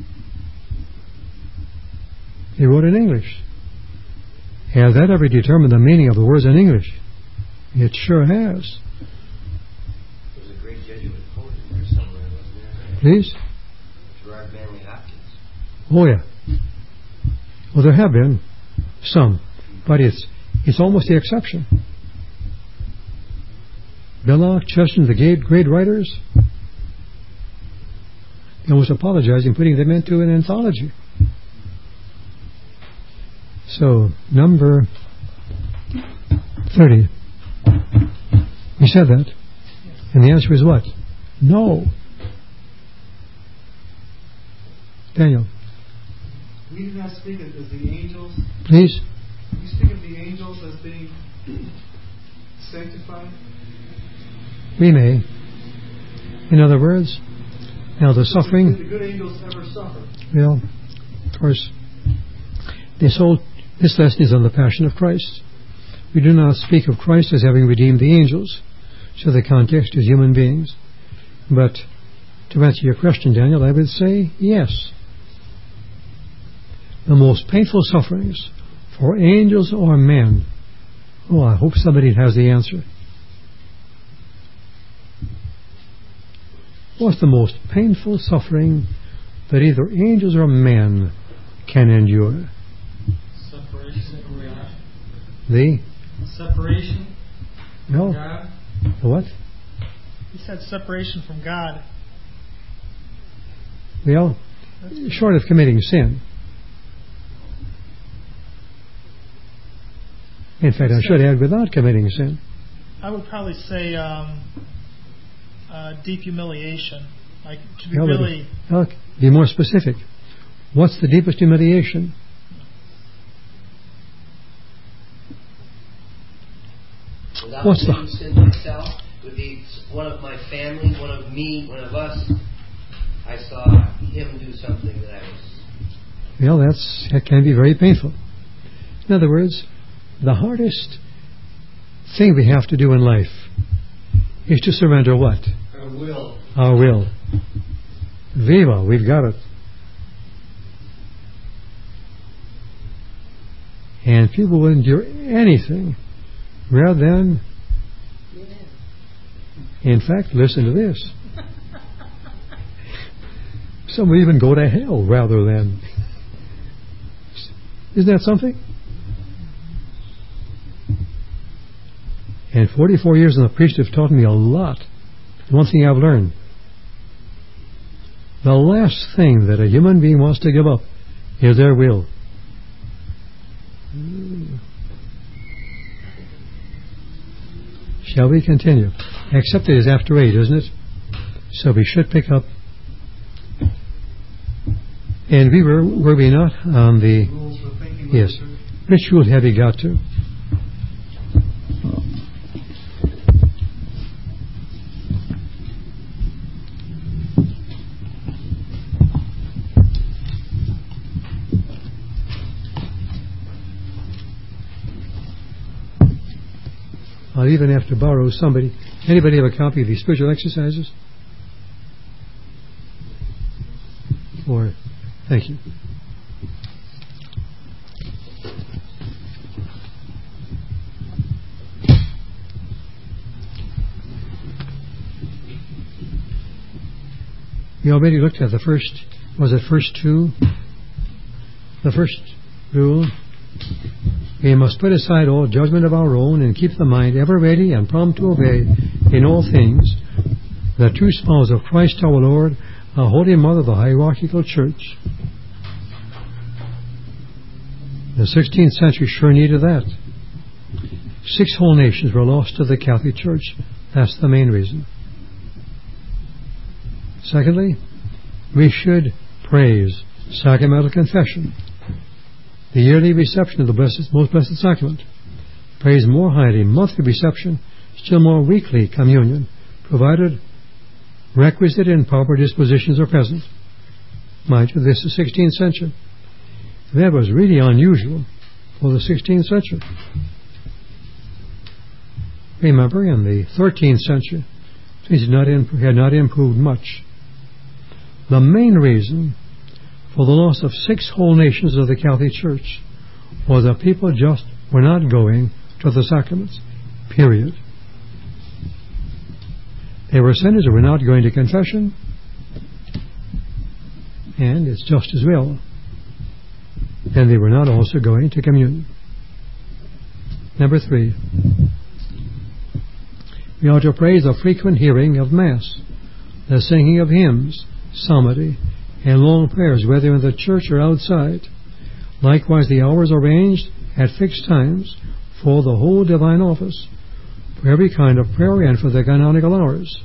S1: They wrote in English. Has that ever determined the meaning of the words in English? It sure has.
S3: There's a great Jesuit poet in there somewhere, wasn't there?
S1: Please?
S3: Gerard Manley Hopkins.
S1: Oh, yeah. Well, there have been some, but it's almost the exception. Belloc, Chesterton, the great writers, he was apologizing, putting them into an anthology. So, number 30. We said that. And the answer is what? No. Daniel.
S7: We do not speak of as the angels.
S1: Please.
S7: We speak of the angels as being sanctified.
S1: We may. In other words, now the suffering.
S7: Did the good angels ever suffer?
S1: Well, of course, this lesson is on the passion of Christ. We do not speak of Christ as having redeemed the angels, so the context is human beings. But to answer your question, Daniel, I would say yes. The most painful sufferings for angels or men. Oh, I hope somebody has the answer. What's the most painful suffering that either angels or men can endure?
S8: Separation from God.
S1: The?
S8: Separation
S1: No.
S8: from God.
S1: The what?
S4: He said separation from God.
S1: Well, short of committing sin. In fact, I should add without committing sin.
S4: I would probably say deep humiliation. Like to be
S1: Well,
S4: really.
S1: Look, be more specific. What's the deepest humiliation?
S3: Without
S1: What's
S3: committing sin myself, would be one of my family, one of me, one of us. I saw him do something that I was.
S1: Well, that can be very painful. In other words, the hardest thing we have to do in life is to surrender what?
S3: Our will.
S1: Our will. Viva, we've got it. And people will endure anything rather than, in fact, listen to this. Some will even go to hell rather than. Isn't that something? And 44 years in the priesthood have taught me a lot. One thing I've learned. The last thing that a human being wants to give up is their will. Shall we continue? Except it is after 8, isn't it? So we should pick up. And were we not on the...
S7: Rules for thinking.
S1: Yes. Which rule have you got to? I'll even have to borrow somebody. Anybody have a copy of these spiritual exercises? Or, thank you. We already looked at the first two? The first rule. We must put aside all judgment of our own and keep the mind ever ready and prompt to obey in all things the true spouse of Christ our Lord, a holy mother of the hierarchical church. The 16th century sure needed that. 6 whole nations were lost to the Catholic Church. That's the main reason. Secondly, we should praise sacramental confession, the yearly reception of the most blessed sacrament. praised more highly monthly reception, still more weekly communion, provided requisite and proper dispositions are present. Mind you, this is 16th century. That was really unusual for the 16th century. Remember, in the 13th century, things had not improved much. The main reason for the loss of 6 whole nations of the Catholic Church was that people just were not going to the sacraments. Period. They were sinners who were not going to confession, and it's just as well. And they were not also going to communion. Number 3. We are to praise the frequent hearing of Mass, the singing of hymns, psalmody, and long prayers, whether in the church or outside. Likewise, the hours arranged at fixed times for the whole divine office, for every kind of prayer and for the canonical hours.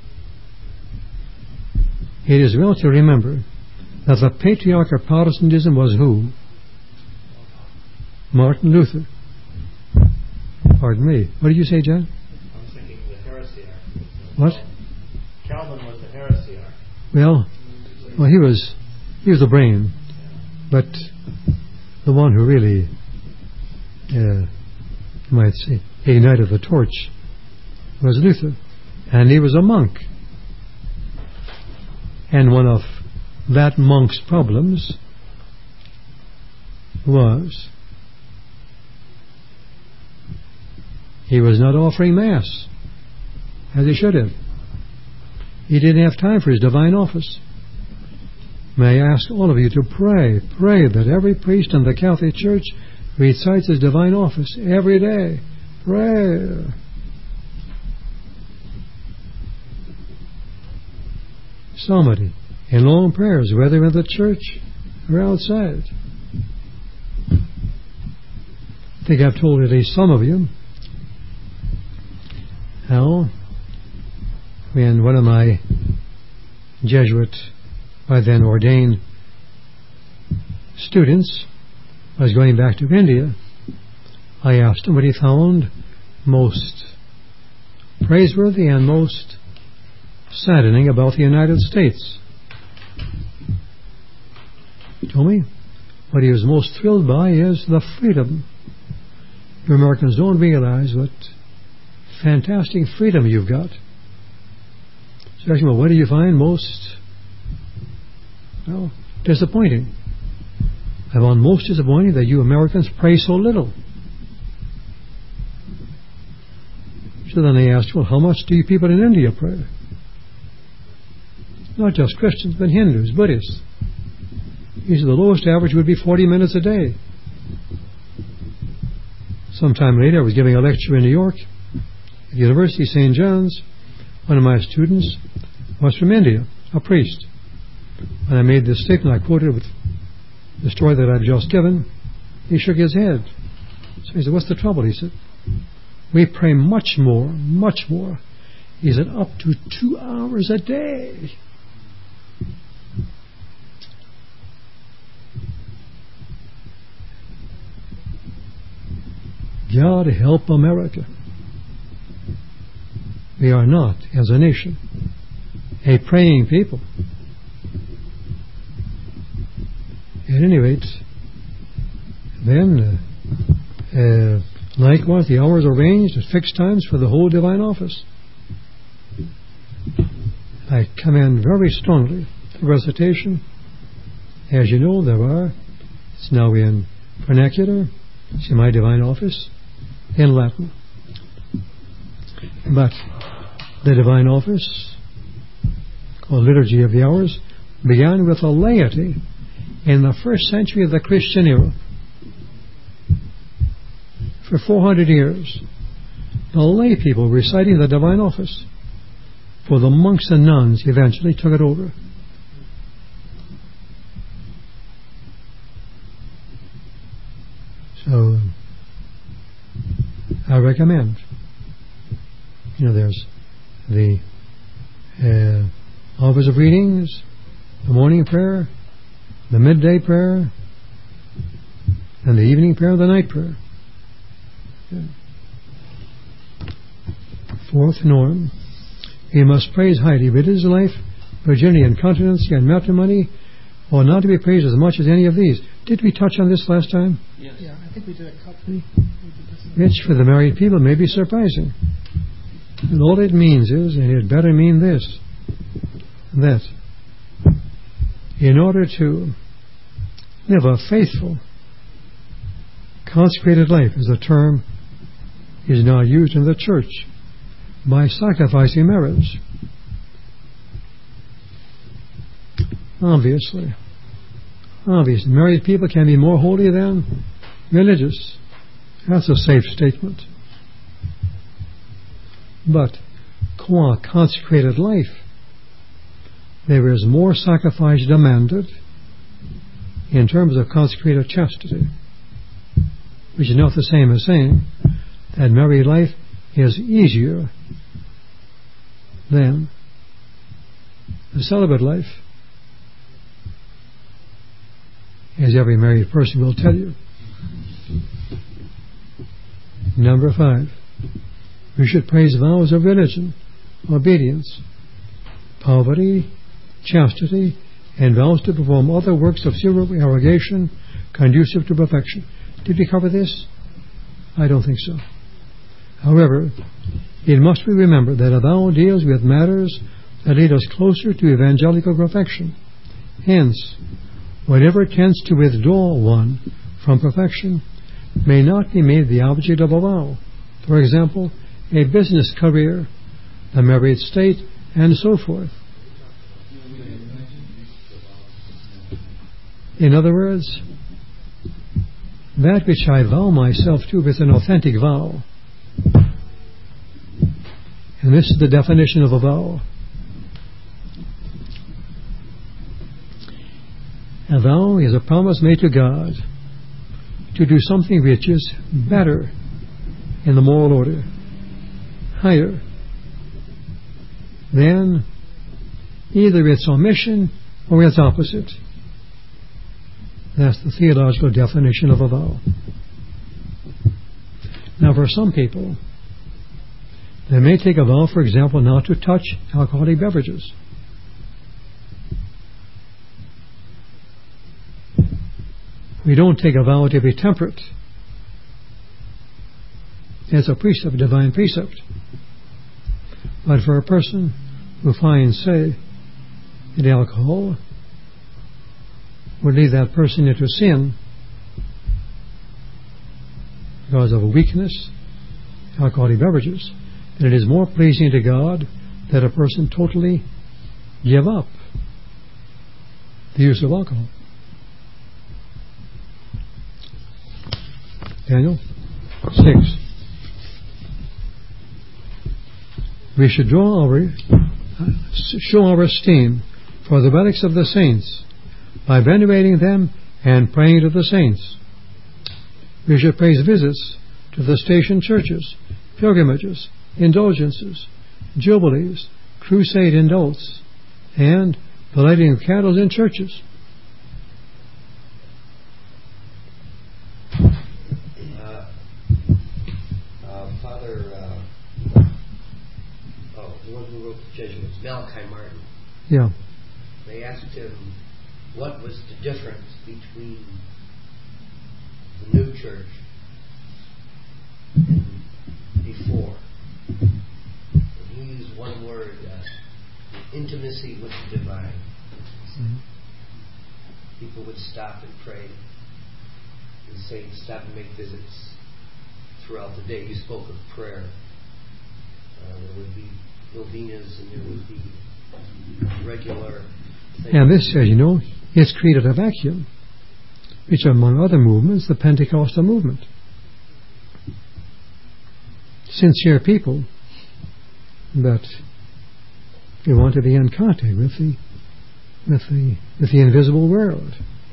S1: It is well to remember that the patriarch of Protestantism was who? Martin Luther. Pardon me. What did you say, John?
S2: I was thinking the heresiarch.
S1: What?
S2: Calvin was the heresiarch.
S1: Well, he was the brain, but the one who really, you might say, ignited the torch was Luther, and he was a monk. And one of that monk's problems was he was not offering Mass as he should have. He didn't have time for his divine office. May I ask all of you to pray that every priest in the Catholic Church recites his divine office every day. Pray. Psalmody and long prayers, whether in the church or outside. I think I've told at least some of you how when one of my Jesuit, by then ordained students was going back to India, I asked him what he found most praiseworthy and most saddening about the United States. He told me what he was most thrilled by is the freedom. You Americans don't realize what fantastic freedom you've got. So I asked him, what do you find most disappointing? I found most disappointing that you Americans pray so little. So then I asked, well, how much do you people in India pray? Not just Christians, but Hindus, Buddhists. He said the lowest average would be 40 minutes a day. Sometime later, I was giving a lecture in New York at the University of St. John's. One of my students was from India, a priest. When I made this statement, I quoted with the story that I've just given. He shook his head. So he said, what's the trouble? He said, we pray much more. He said, up to 2 hours a day. God help America. We are not, as a nation, a praying people. At any rate, then, likewise, the hours arranged at fixed times for the whole divine office. I commend very strongly the recitation. As you know, it's now in vernacular, it's in my divine office, in Latin. But the divine office, called Liturgy of the Hours, began with the laity in the first century of the Christian era. For 400 years, the lay people reciting the divine office, for the monks and nuns eventually took it over. So I recommend, there's the office of readings, the morning prayer, the midday prayer, and the evening prayer, the night prayer. Fourth norm. We must praise highly religious life, virginity and continency and matrimony, or not to be praised as much as any of these. Did we touch on this last time?
S4: Yes. Yeah, I think we did a couple.
S1: Which for the married people may be surprising. And all it means is, and it better mean this, that in order to live a faithful, consecrated life, as the term is now used in the church, by sacrificing marriage. Obviously, married people can be more holy than religious. That's a safe statement. But qua consecrated life, there is more sacrifice demanded in terms of consecrated chastity, which is not the same as saying that married life is easier than the celibate life, as every married person will tell you. Number 5, we should praise vows of religion, obedience, poverty, chastity, and vows to perform other works of supererogation conducive to perfection. Did we cover this? I don't think so. However, it must be remembered that a vow deals with matters that lead us closer to evangelical perfection. Hence, whatever tends to withdraw one from perfection may not be made the object of a vow. For example, a business career, a married state, and so forth. In other words, that which I vow myself to with an authentic vow, and this is the definition of a vow. A vow is a promise made to God to do something which is better in the moral order, higher than either its omission or its opposite. That's the theological definition of a vow. Now, for some people, they may take a vow, for example, not to touch alcoholic beverages. We don't take a vow to be temperate. It's a precept, divine precept. But for a person who finds, say, that alcohol would lead that person into sin because of a weakness, alcoholic beverages, then it is more pleasing to God that a person totally give up the use of alcohol. Daniel 6. We should show our esteem for the relics of the saints by venerating them and praying to the saints. We should praise visits to the station churches, pilgrimages, indulgences, jubilees, crusade indults, and the lighting of candles in churches.
S3: One who wrote the Jesuits, Malachi Martin.
S1: Yeah.
S3: They asked him what was the difference between the new church and before. And he used one word, intimacy with the divine. Mm-hmm. People would stop and pray. The saints stop and make visits throughout the day. He spoke of prayer. There would be novenas and there would be regular things.
S1: And this, as you know, has created a vacuum, which among other movements, the Pentecostal movement. Sincere people, but they want to be in contact with the invisible world.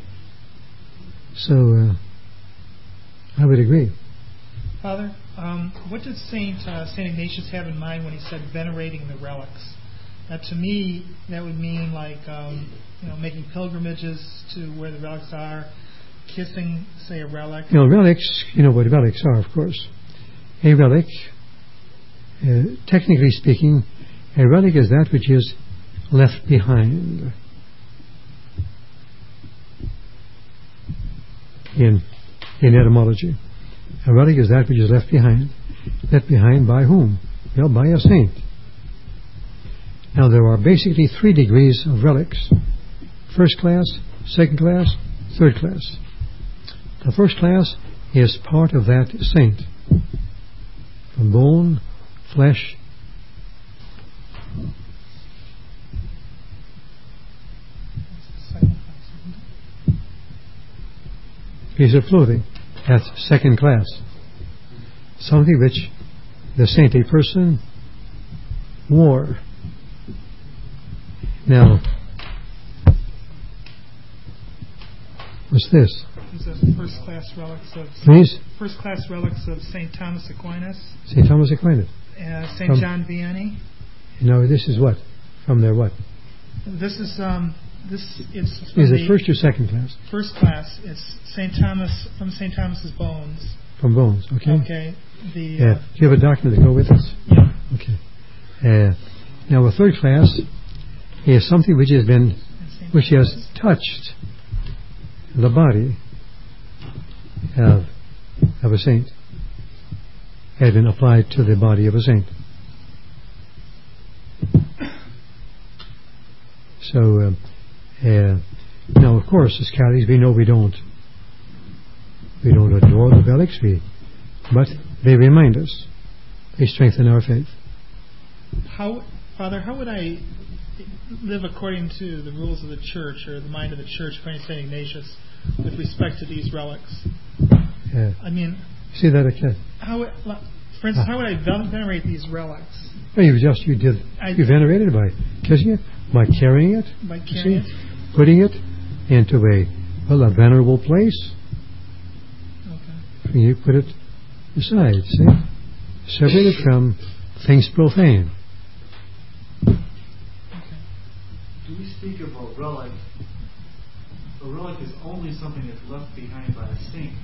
S1: So, I would agree.
S4: Father, what did Saint Ignatius have in mind when he said venerating the relics? To me, that would mean like making pilgrimages to where the relics are, kissing, say, a relic.
S1: Relics. You know what relics are, of course. A relic technically speaking, a relic is that which is left behind. In etymology, a relic is that which is left behind. Left behind by whom? Well, by a saint. Now, there are basically 3 degrees of relics: first class, second class, third class. The first class is part of that saint, from bone, flesh, piece of clothing. That's second class. Something which the saintly person wore. Now, what's this?
S4: These are first-class relics of.
S1: Please?
S4: First-class relics of St. Thomas Aquinas.
S1: St. Thomas Aquinas.
S4: St. John Vianney.
S1: No, this is what? From their what?
S4: This is it's.
S1: Is it first or second class?
S4: First class. It's St. Thomas, from St. Thomas's bones.
S1: From bones. Okay.
S4: Okay.
S1: Do you have a document to go with us?
S4: Yeah.
S1: Okay. Now, a third class is something which has touched the body of a saint, had been applied to the body of a saint. So, now, of course, as Catholics, we know we don't adore the relics, but they remind us. They strengthen our faith.
S4: Father, how would I live according to the rules of the Church, or the mind of the Church, according to St. Ignatius, with respect to these relics? I mean,
S1: see that again.
S4: For instance, how would I venerate these relics?
S1: Well, you venerated it by kissing it, by carrying it, putting it into a venerable place. Okay. You put it aside, see? Separated from things profane.
S7: Okay. Do we speak of a relic? A relic is only something that's left behind by a saint.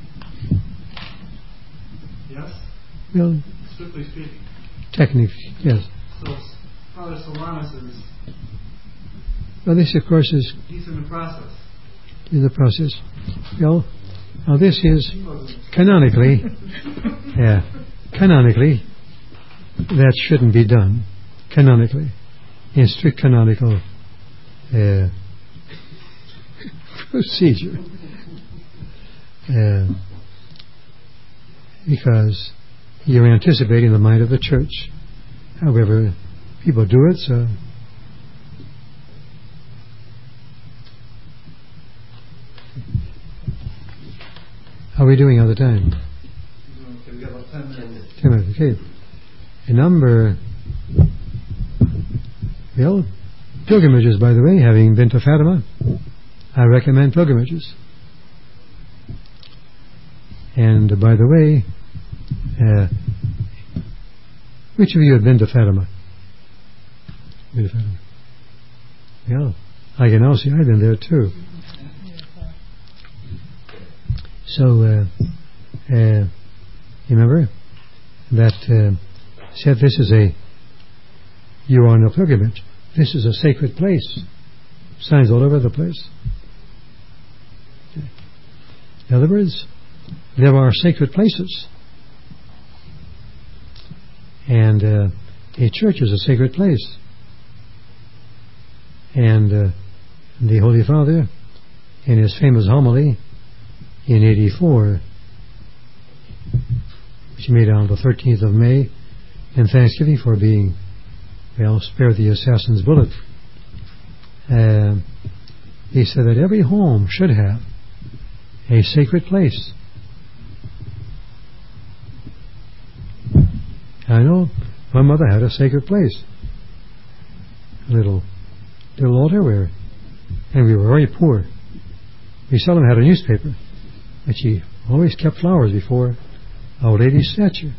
S7: Yes?
S1: Well,
S7: strictly speaking.
S1: Technically, yes.
S7: So Father Solanus is.
S1: Well, this, of course, is.
S7: He's in the process.
S1: In the process. Well, now this is canonically. Canonically, that shouldn't be done. Canonically, in strict canonical procedure, because you're anticipating the mind of the Church. However, people do it, so. How are we doing all the time?
S7: Okay, we got about 10 minutes.
S1: 10 minutes, okay. A number. Well, pilgrimages, by the way, having been to Fatima, I recommend pilgrimages. And by the way, which of you have been to Fatima? Yeah, I can now see I've been there too. So, remember that said this is you are on a pilgrimage. This is a sacred place. Signs all over the place. In other words, there are sacred places. And a church is a sacred place. And the Holy Father, in his famous homily in 84, which he made on the 13th of May, in thanksgiving for being, spared the assassin's bullet, he said that every home should have a sacred place. I know my mother had a sacred place, a little altar where, and we were very poor. We seldom had a newspaper, but she always kept flowers before Our Lady's statue.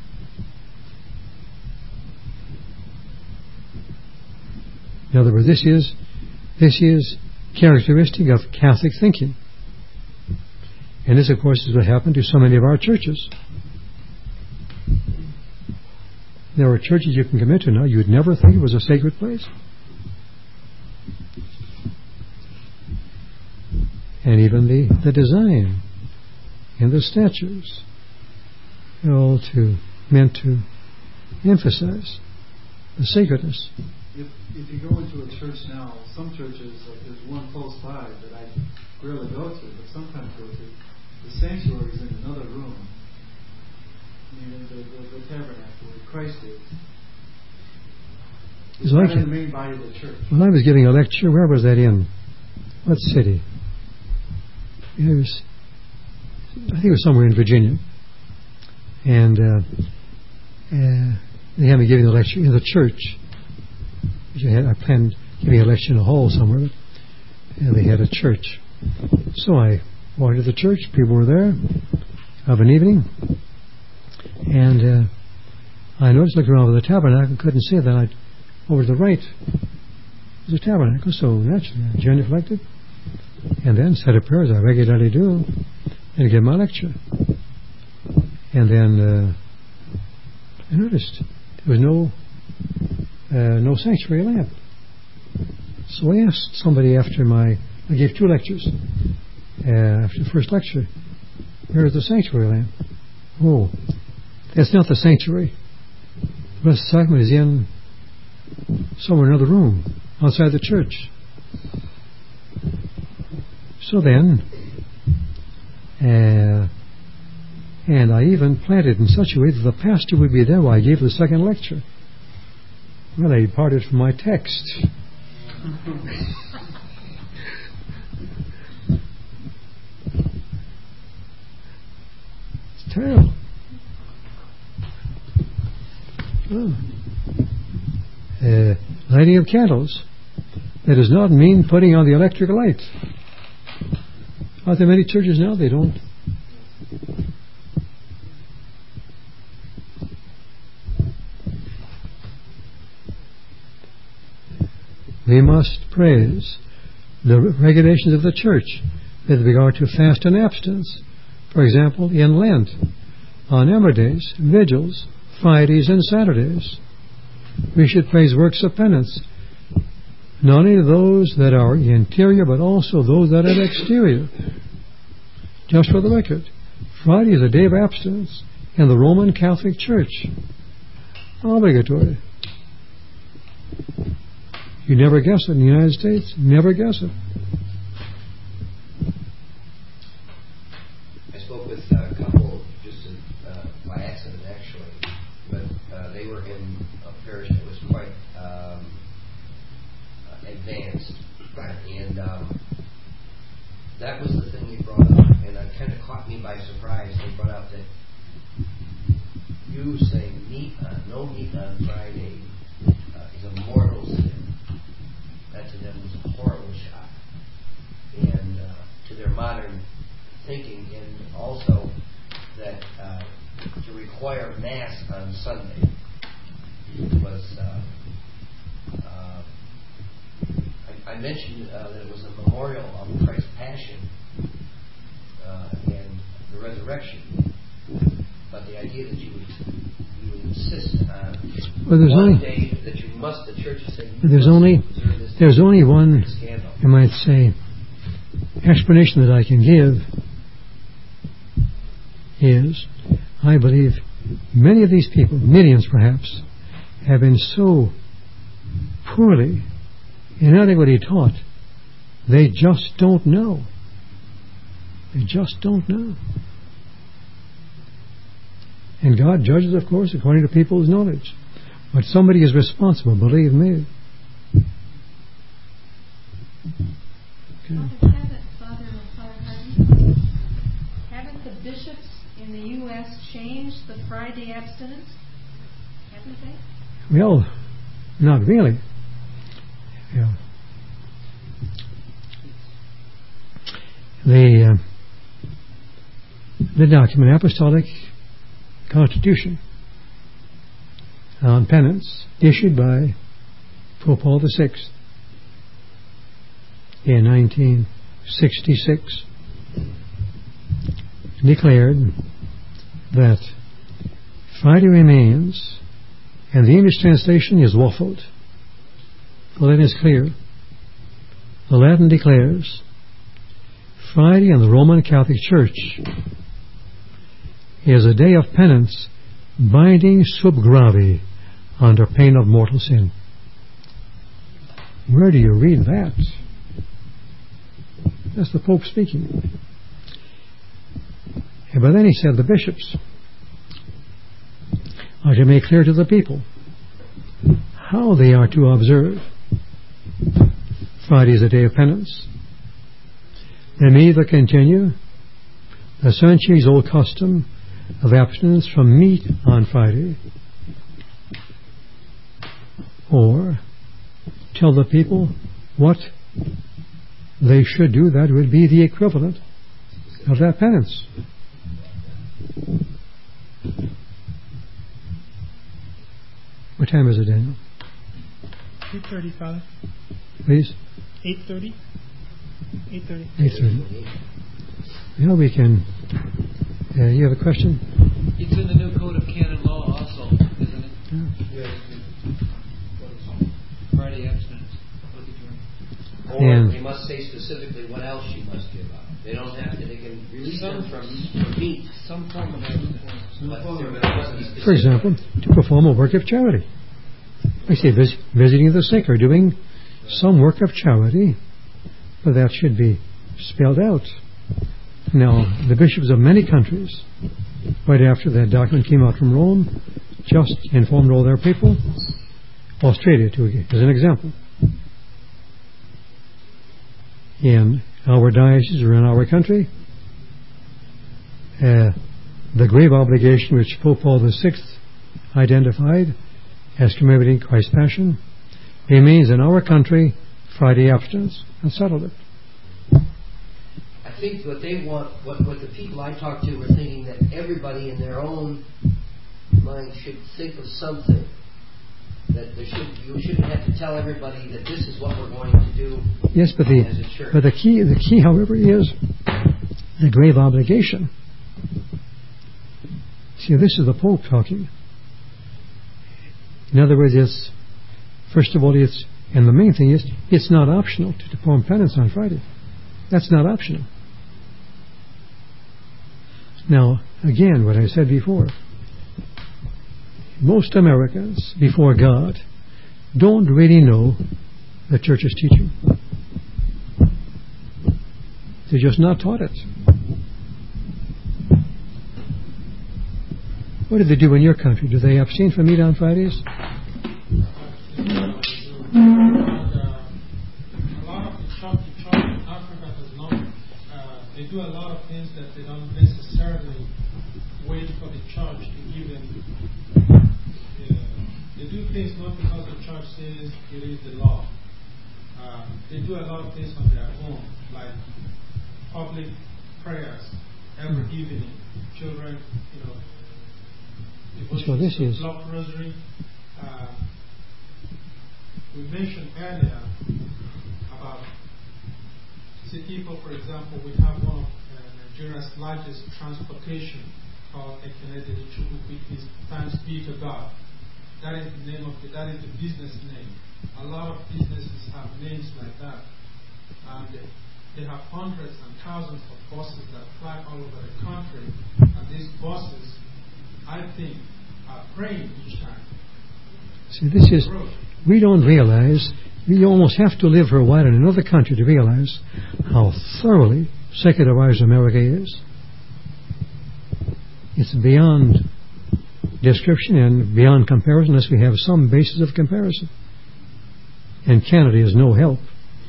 S1: In other words, this is characteristic of Catholic thinking. And this, of course, is what happened to so many of our churches. There are churches you can come into now, you would never think it was a sacred place. And even the design and the statues, all meant to emphasize the sacredness.
S7: If you go into a church now, some churches, like there's one close by that I rarely go to, but sometimes go to, the sanctuary is in another room. Meaning the tabernacle where Christ is. It's not in the main body of the church.
S1: When I was giving a lecture, where was that in? What city? I think it was somewhere in Virginia. And they had me giving a lecture in the church. I planned giving a lecture in a hall somewhere, and they had a church. So I walked to the church. People were there of an evening, and I noticed, looking around the tabernacle, couldn't see it. Then over to the right was a tabernacle. So naturally, I genuflected, and then said a prayer as I regularly do, and gave my lecture. And then I noticed there was no sanctuary lamp. So I asked somebody after I gave 2 lectures. After the first lecture, where is the sanctuary lamp? Oh, that's not the sanctuary. The rest of the sacrament is in somewhere in another room outside the church. So then, and I even planned it in such a way that the pastor would be there while I gave the second lecture. Well, I departed from my text. It's terrible. Lighting of candles. That does not mean putting on the electric light. Are there many churches now? They don't. We must praise the regulations of the church with regard to fast and abstinence. For example, in Lent, on Ember days, vigils, Fridays and Saturdays, we should praise works of penance, not only those that are interior, but also those that are exterior. Just for the record, Friday is a day of abstinence in the Roman Catholic Church. Obligatory. You never guess it in the United States. Never guess it.
S3: I spoke with a couple just by accident, actually, but they were in a parish that was quite advanced, and that was the thing they brought up, and it kind of caught me by surprise. They brought out that you saying no meat on Friday is a mortal sin. That to them was a horrible shock, and to their modern thinking, and also that to require Mass on Sunday was. I mentioned that it was a memorial of Christ's Passion and the resurrection, but the idea that you would insist on one day that you must, the church is saying,
S1: there's only one, I might say, explanation that I can give is, I believe many of these people, millions perhaps, have been so poorly inadequately taught, they just don't know. They just don't know. And God judges, of course, according to people's knowledge. But somebody is responsible, believe me.
S9: Okay. Father Hardy, haven't the bishops in the U.S. changed the Friday abstinence? Haven't they?
S1: Well, not really. Yeah. The document, Apostolic Constitution on Penance, issued by Pope Paul VI in 1966, declared that Friday remains And the English translation is waffled. Well, that is clear. The Latin declares, Friday in the Roman Catholic Church is a day of penance, binding sub gravi, under pain of mortal sin. Where do you read that? That's the Pope speaking. But then he said the bishops are to make clear to the people how they are to observe Friday is a day of penance. They may either continue the centuries-old custom of abstinence from meat on Friday, or tell the people what they should do that would be the equivalent of that penance. What time is it, Daniel?
S4: 8:30, Father.
S1: Please?
S4: 8:30? 8:30.
S1: 8:30. Yeah, we can... you have a question?
S8: It's in the new Code of Canon Law also, isn't it?
S1: Yeah.
S8: Friday abstinence.
S3: Or we must say specifically what else you must give up. They don't have to, they can release them from meat.
S8: Some form of abstinence.
S1: For example, to perform a work of charity. I say visiting the sick or doing some work of charity, but that should be spelled out. Now, the bishops of many countries, right after that document came out from Rome, just informed all their people. Australia, as an example. In our diocese or in our country, the grave obligation which Pope Paul VI identified as commemorating Christ's Passion remains in our country Friday abstinence, and settled it.
S3: I think what they want, what the people I talk to are thinking that everybody in their own mind should think of something. That you shouldn't have to tell everybody that this is what we're going to do.
S1: Yes, but the key, however, is the grave obligation. See, this is the Pope talking. In other words, first of all, and the main thing is, it's not optional to perform penance on Friday. That's not optional. Now, again, what I said before, most Americans, before God, don't really know the Church's teaching. They're just not taught it. What do they do in your country? Do they abstain from meat on Fridays?
S10: A lot of the church in Africa does not. They do a lot of things that they don't necessarily wait for the church to give them. They do things not because the church says it is the law. They do a lot of things on their own, like public prayers every evening. Children,
S1: So this is
S10: block rosary. We mentioned earlier about people, for example, we have one of Nigeria's largest transportation called Ekenede Chukwu, which is thanks be to God. That is the name of that is the business name. A lot of businesses have names like that. And they have hundreds and thousands of buses that fly all over the country. And these buses, I think, are praying each time.
S1: See, we don't realize, we almost have to live for a while in another country to realize how thoroughly secularized America is. It's beyond description and beyond comparison unless we have some basis of comparison. And Canada is no help.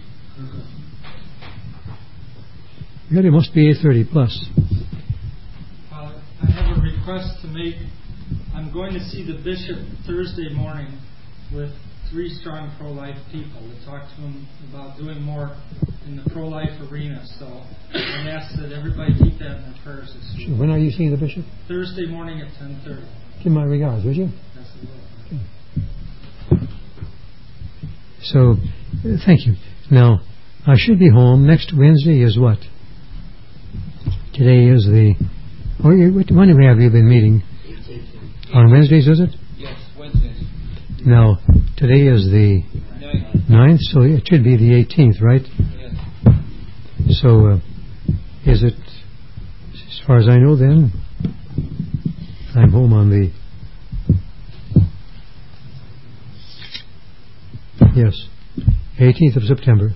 S1: Really must be 8:30 plus.
S10: I have a request to make. I'm going to see the bishop Thursday morning with 3 strong pro-life people to talk to him about doing more in the pro-life arena. So I ask that everybody keep that in their prayers this week.
S1: Sure. When are you seeing the bishop?
S10: Thursday morning at 10:30.
S1: Give my regards, would you?
S10: Yes, I will.
S1: Okay. So, thank you. Now, I should be home. Next Wednesday is what? Today is the... when have you been meeting? On Wednesdays, is it?
S8: Yes, Wednesdays.
S1: Now, today is the 9th, so it should be the 18th, right?
S8: Yes.
S1: So, is it, as far as I know then, I'm home on the, yes, 18th of September.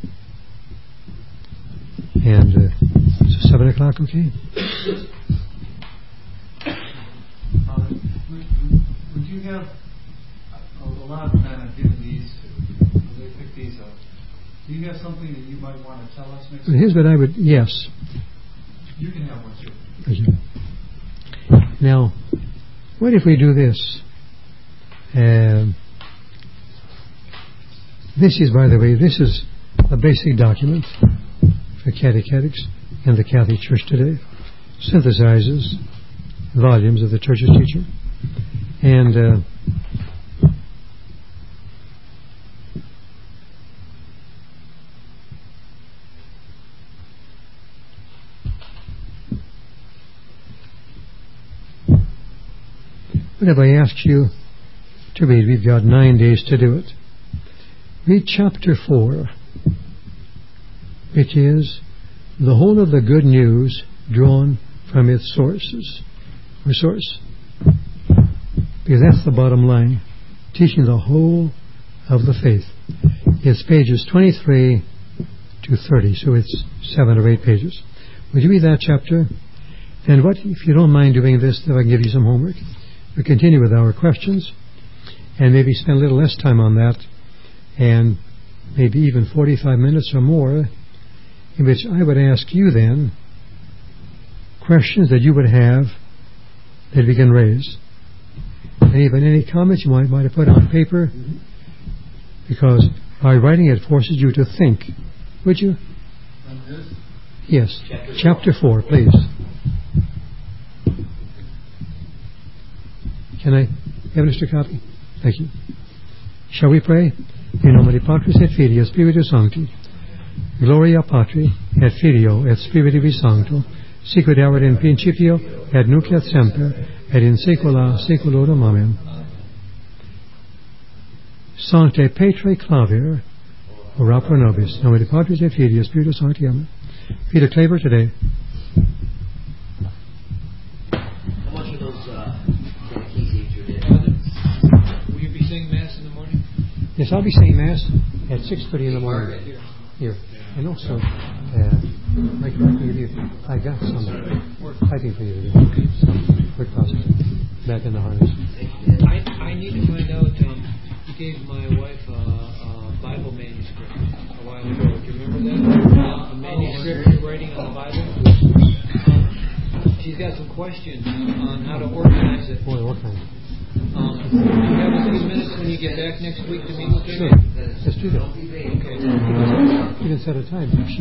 S1: And so 7 o'clock, okay?
S7: Would you have a lot of men have given these to? They picked these up. Do you have something that you might want to tell us next
S1: Well, here's what I would, yes.
S7: You can have one too.
S1: Thank you. Now, what if we do this? This is, by the way, this is a basic document for catechetics in the Catholic Church today. Synthesizes volumes of the Church's teaching. And what if I asked you to read? We've got 9 days to do it. Read chapter 4, which is the whole of the good news drawn from its sources, or source. Because that's the bottom line. Teaching the whole of the faith. It's pages 23 to 30, so it's 7 or 8 pages. Would you read that chapter? And what, if you don't mind doing this, if I can give you some homework. We'll continue with our questions, and maybe spend a little less time on that, and maybe even 45 minutes or more, in which I would ask you then questions that you would have that we can raise. And even any comments you might have put on paper, because by writing it forces you to think. Would you? Yes. Chapter 4, please. Can I have an extra copy? Thank you. Shall we pray? In nomine Patris et Filii et Spiritus Sancti. Gloria Patri et Filio et Spiritus Sancto. Sicut erat in principio et nunc et semper et in saecula saeculorum. Amen. Sancte Petre Claver, ora pro nobis. Nomine Patris et Filii et Spiritus Sancti. Amen. Peter Claver today.
S3: How much of those catecheses you did?
S8: Will you be saying Mass in the morning?
S1: Yes, I'll be saying Mass at 6:30 in the morning. Here. And also, like I got some typing for you to do. Quick process. Back in the harness.
S8: I need to find out. You gave my wife a Bible manuscript a while ago. Do you remember that? A manuscript you're writing on the Bible. She's got some questions on how to organize it.
S1: Boy, what kind?
S8: Do you have a few minutes when you get back next week to meet with her?
S1: Sure. Let's do that.
S8: Okay.
S1: You can set a time. That's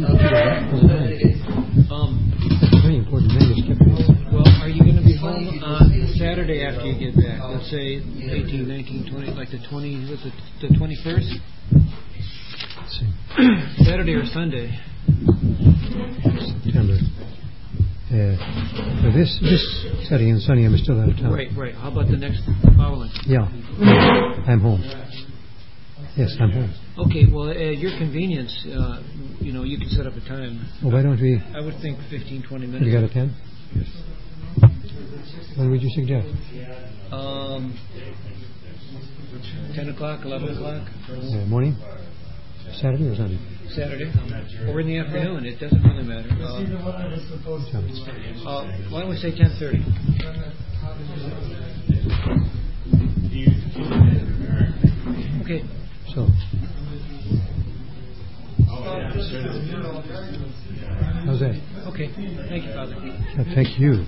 S1: a very important manuscript.
S8: Well, are you going to be home on Saturday after you get back? Let's say 18, 19, 20, like the 20, what's it, the 21st?
S1: Let's see.
S8: Saturday or Sunday?
S1: September. For this Saturday and Sunday, I'm still out of town.
S8: Right. How about the next following?
S1: Yeah. I'm home. Yes, I'm home.
S8: Okay, well, at your convenience, you can set up a time.
S1: Well, why don't we...
S8: I would think 15, 20 minutes.
S1: You got a pen? When would you suggest?
S8: 10 o'clock, 11 o'clock?
S1: Morning? Saturday or Sunday?
S8: Saturday. Or in the afternoon. It doesn't really matter. Why don't we say 10:30? Okay.
S1: So. How's that?
S8: Okay. Thank you, Father.
S1: Thank you.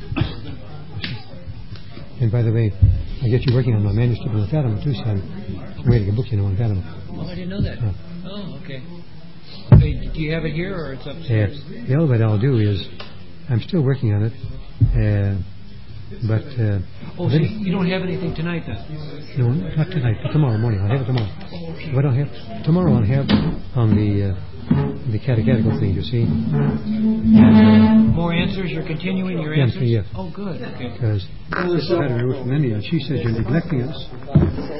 S1: And by the way, I get you working on my manuscript on Fatima too, so I'm writing a book, on Fatima.
S8: Oh, I didn't know that.
S1: Yeah.
S8: Oh, okay. Do you have it here, or it's upstairs?
S1: Well, what I'll do is, I'm still working on it, but...
S8: so you don't have anything tonight, then?
S1: No, not tonight, but tomorrow morning. I'll have it tomorrow.
S8: Okay.
S1: What I'll have... Tomorrow I'll have on the catechetical thing, you see. And,
S8: more answers? You're continuing your answers?
S1: Yeah.
S8: Oh, good. Okay.
S1: Because I had a note from India, and she says you're neglecting us.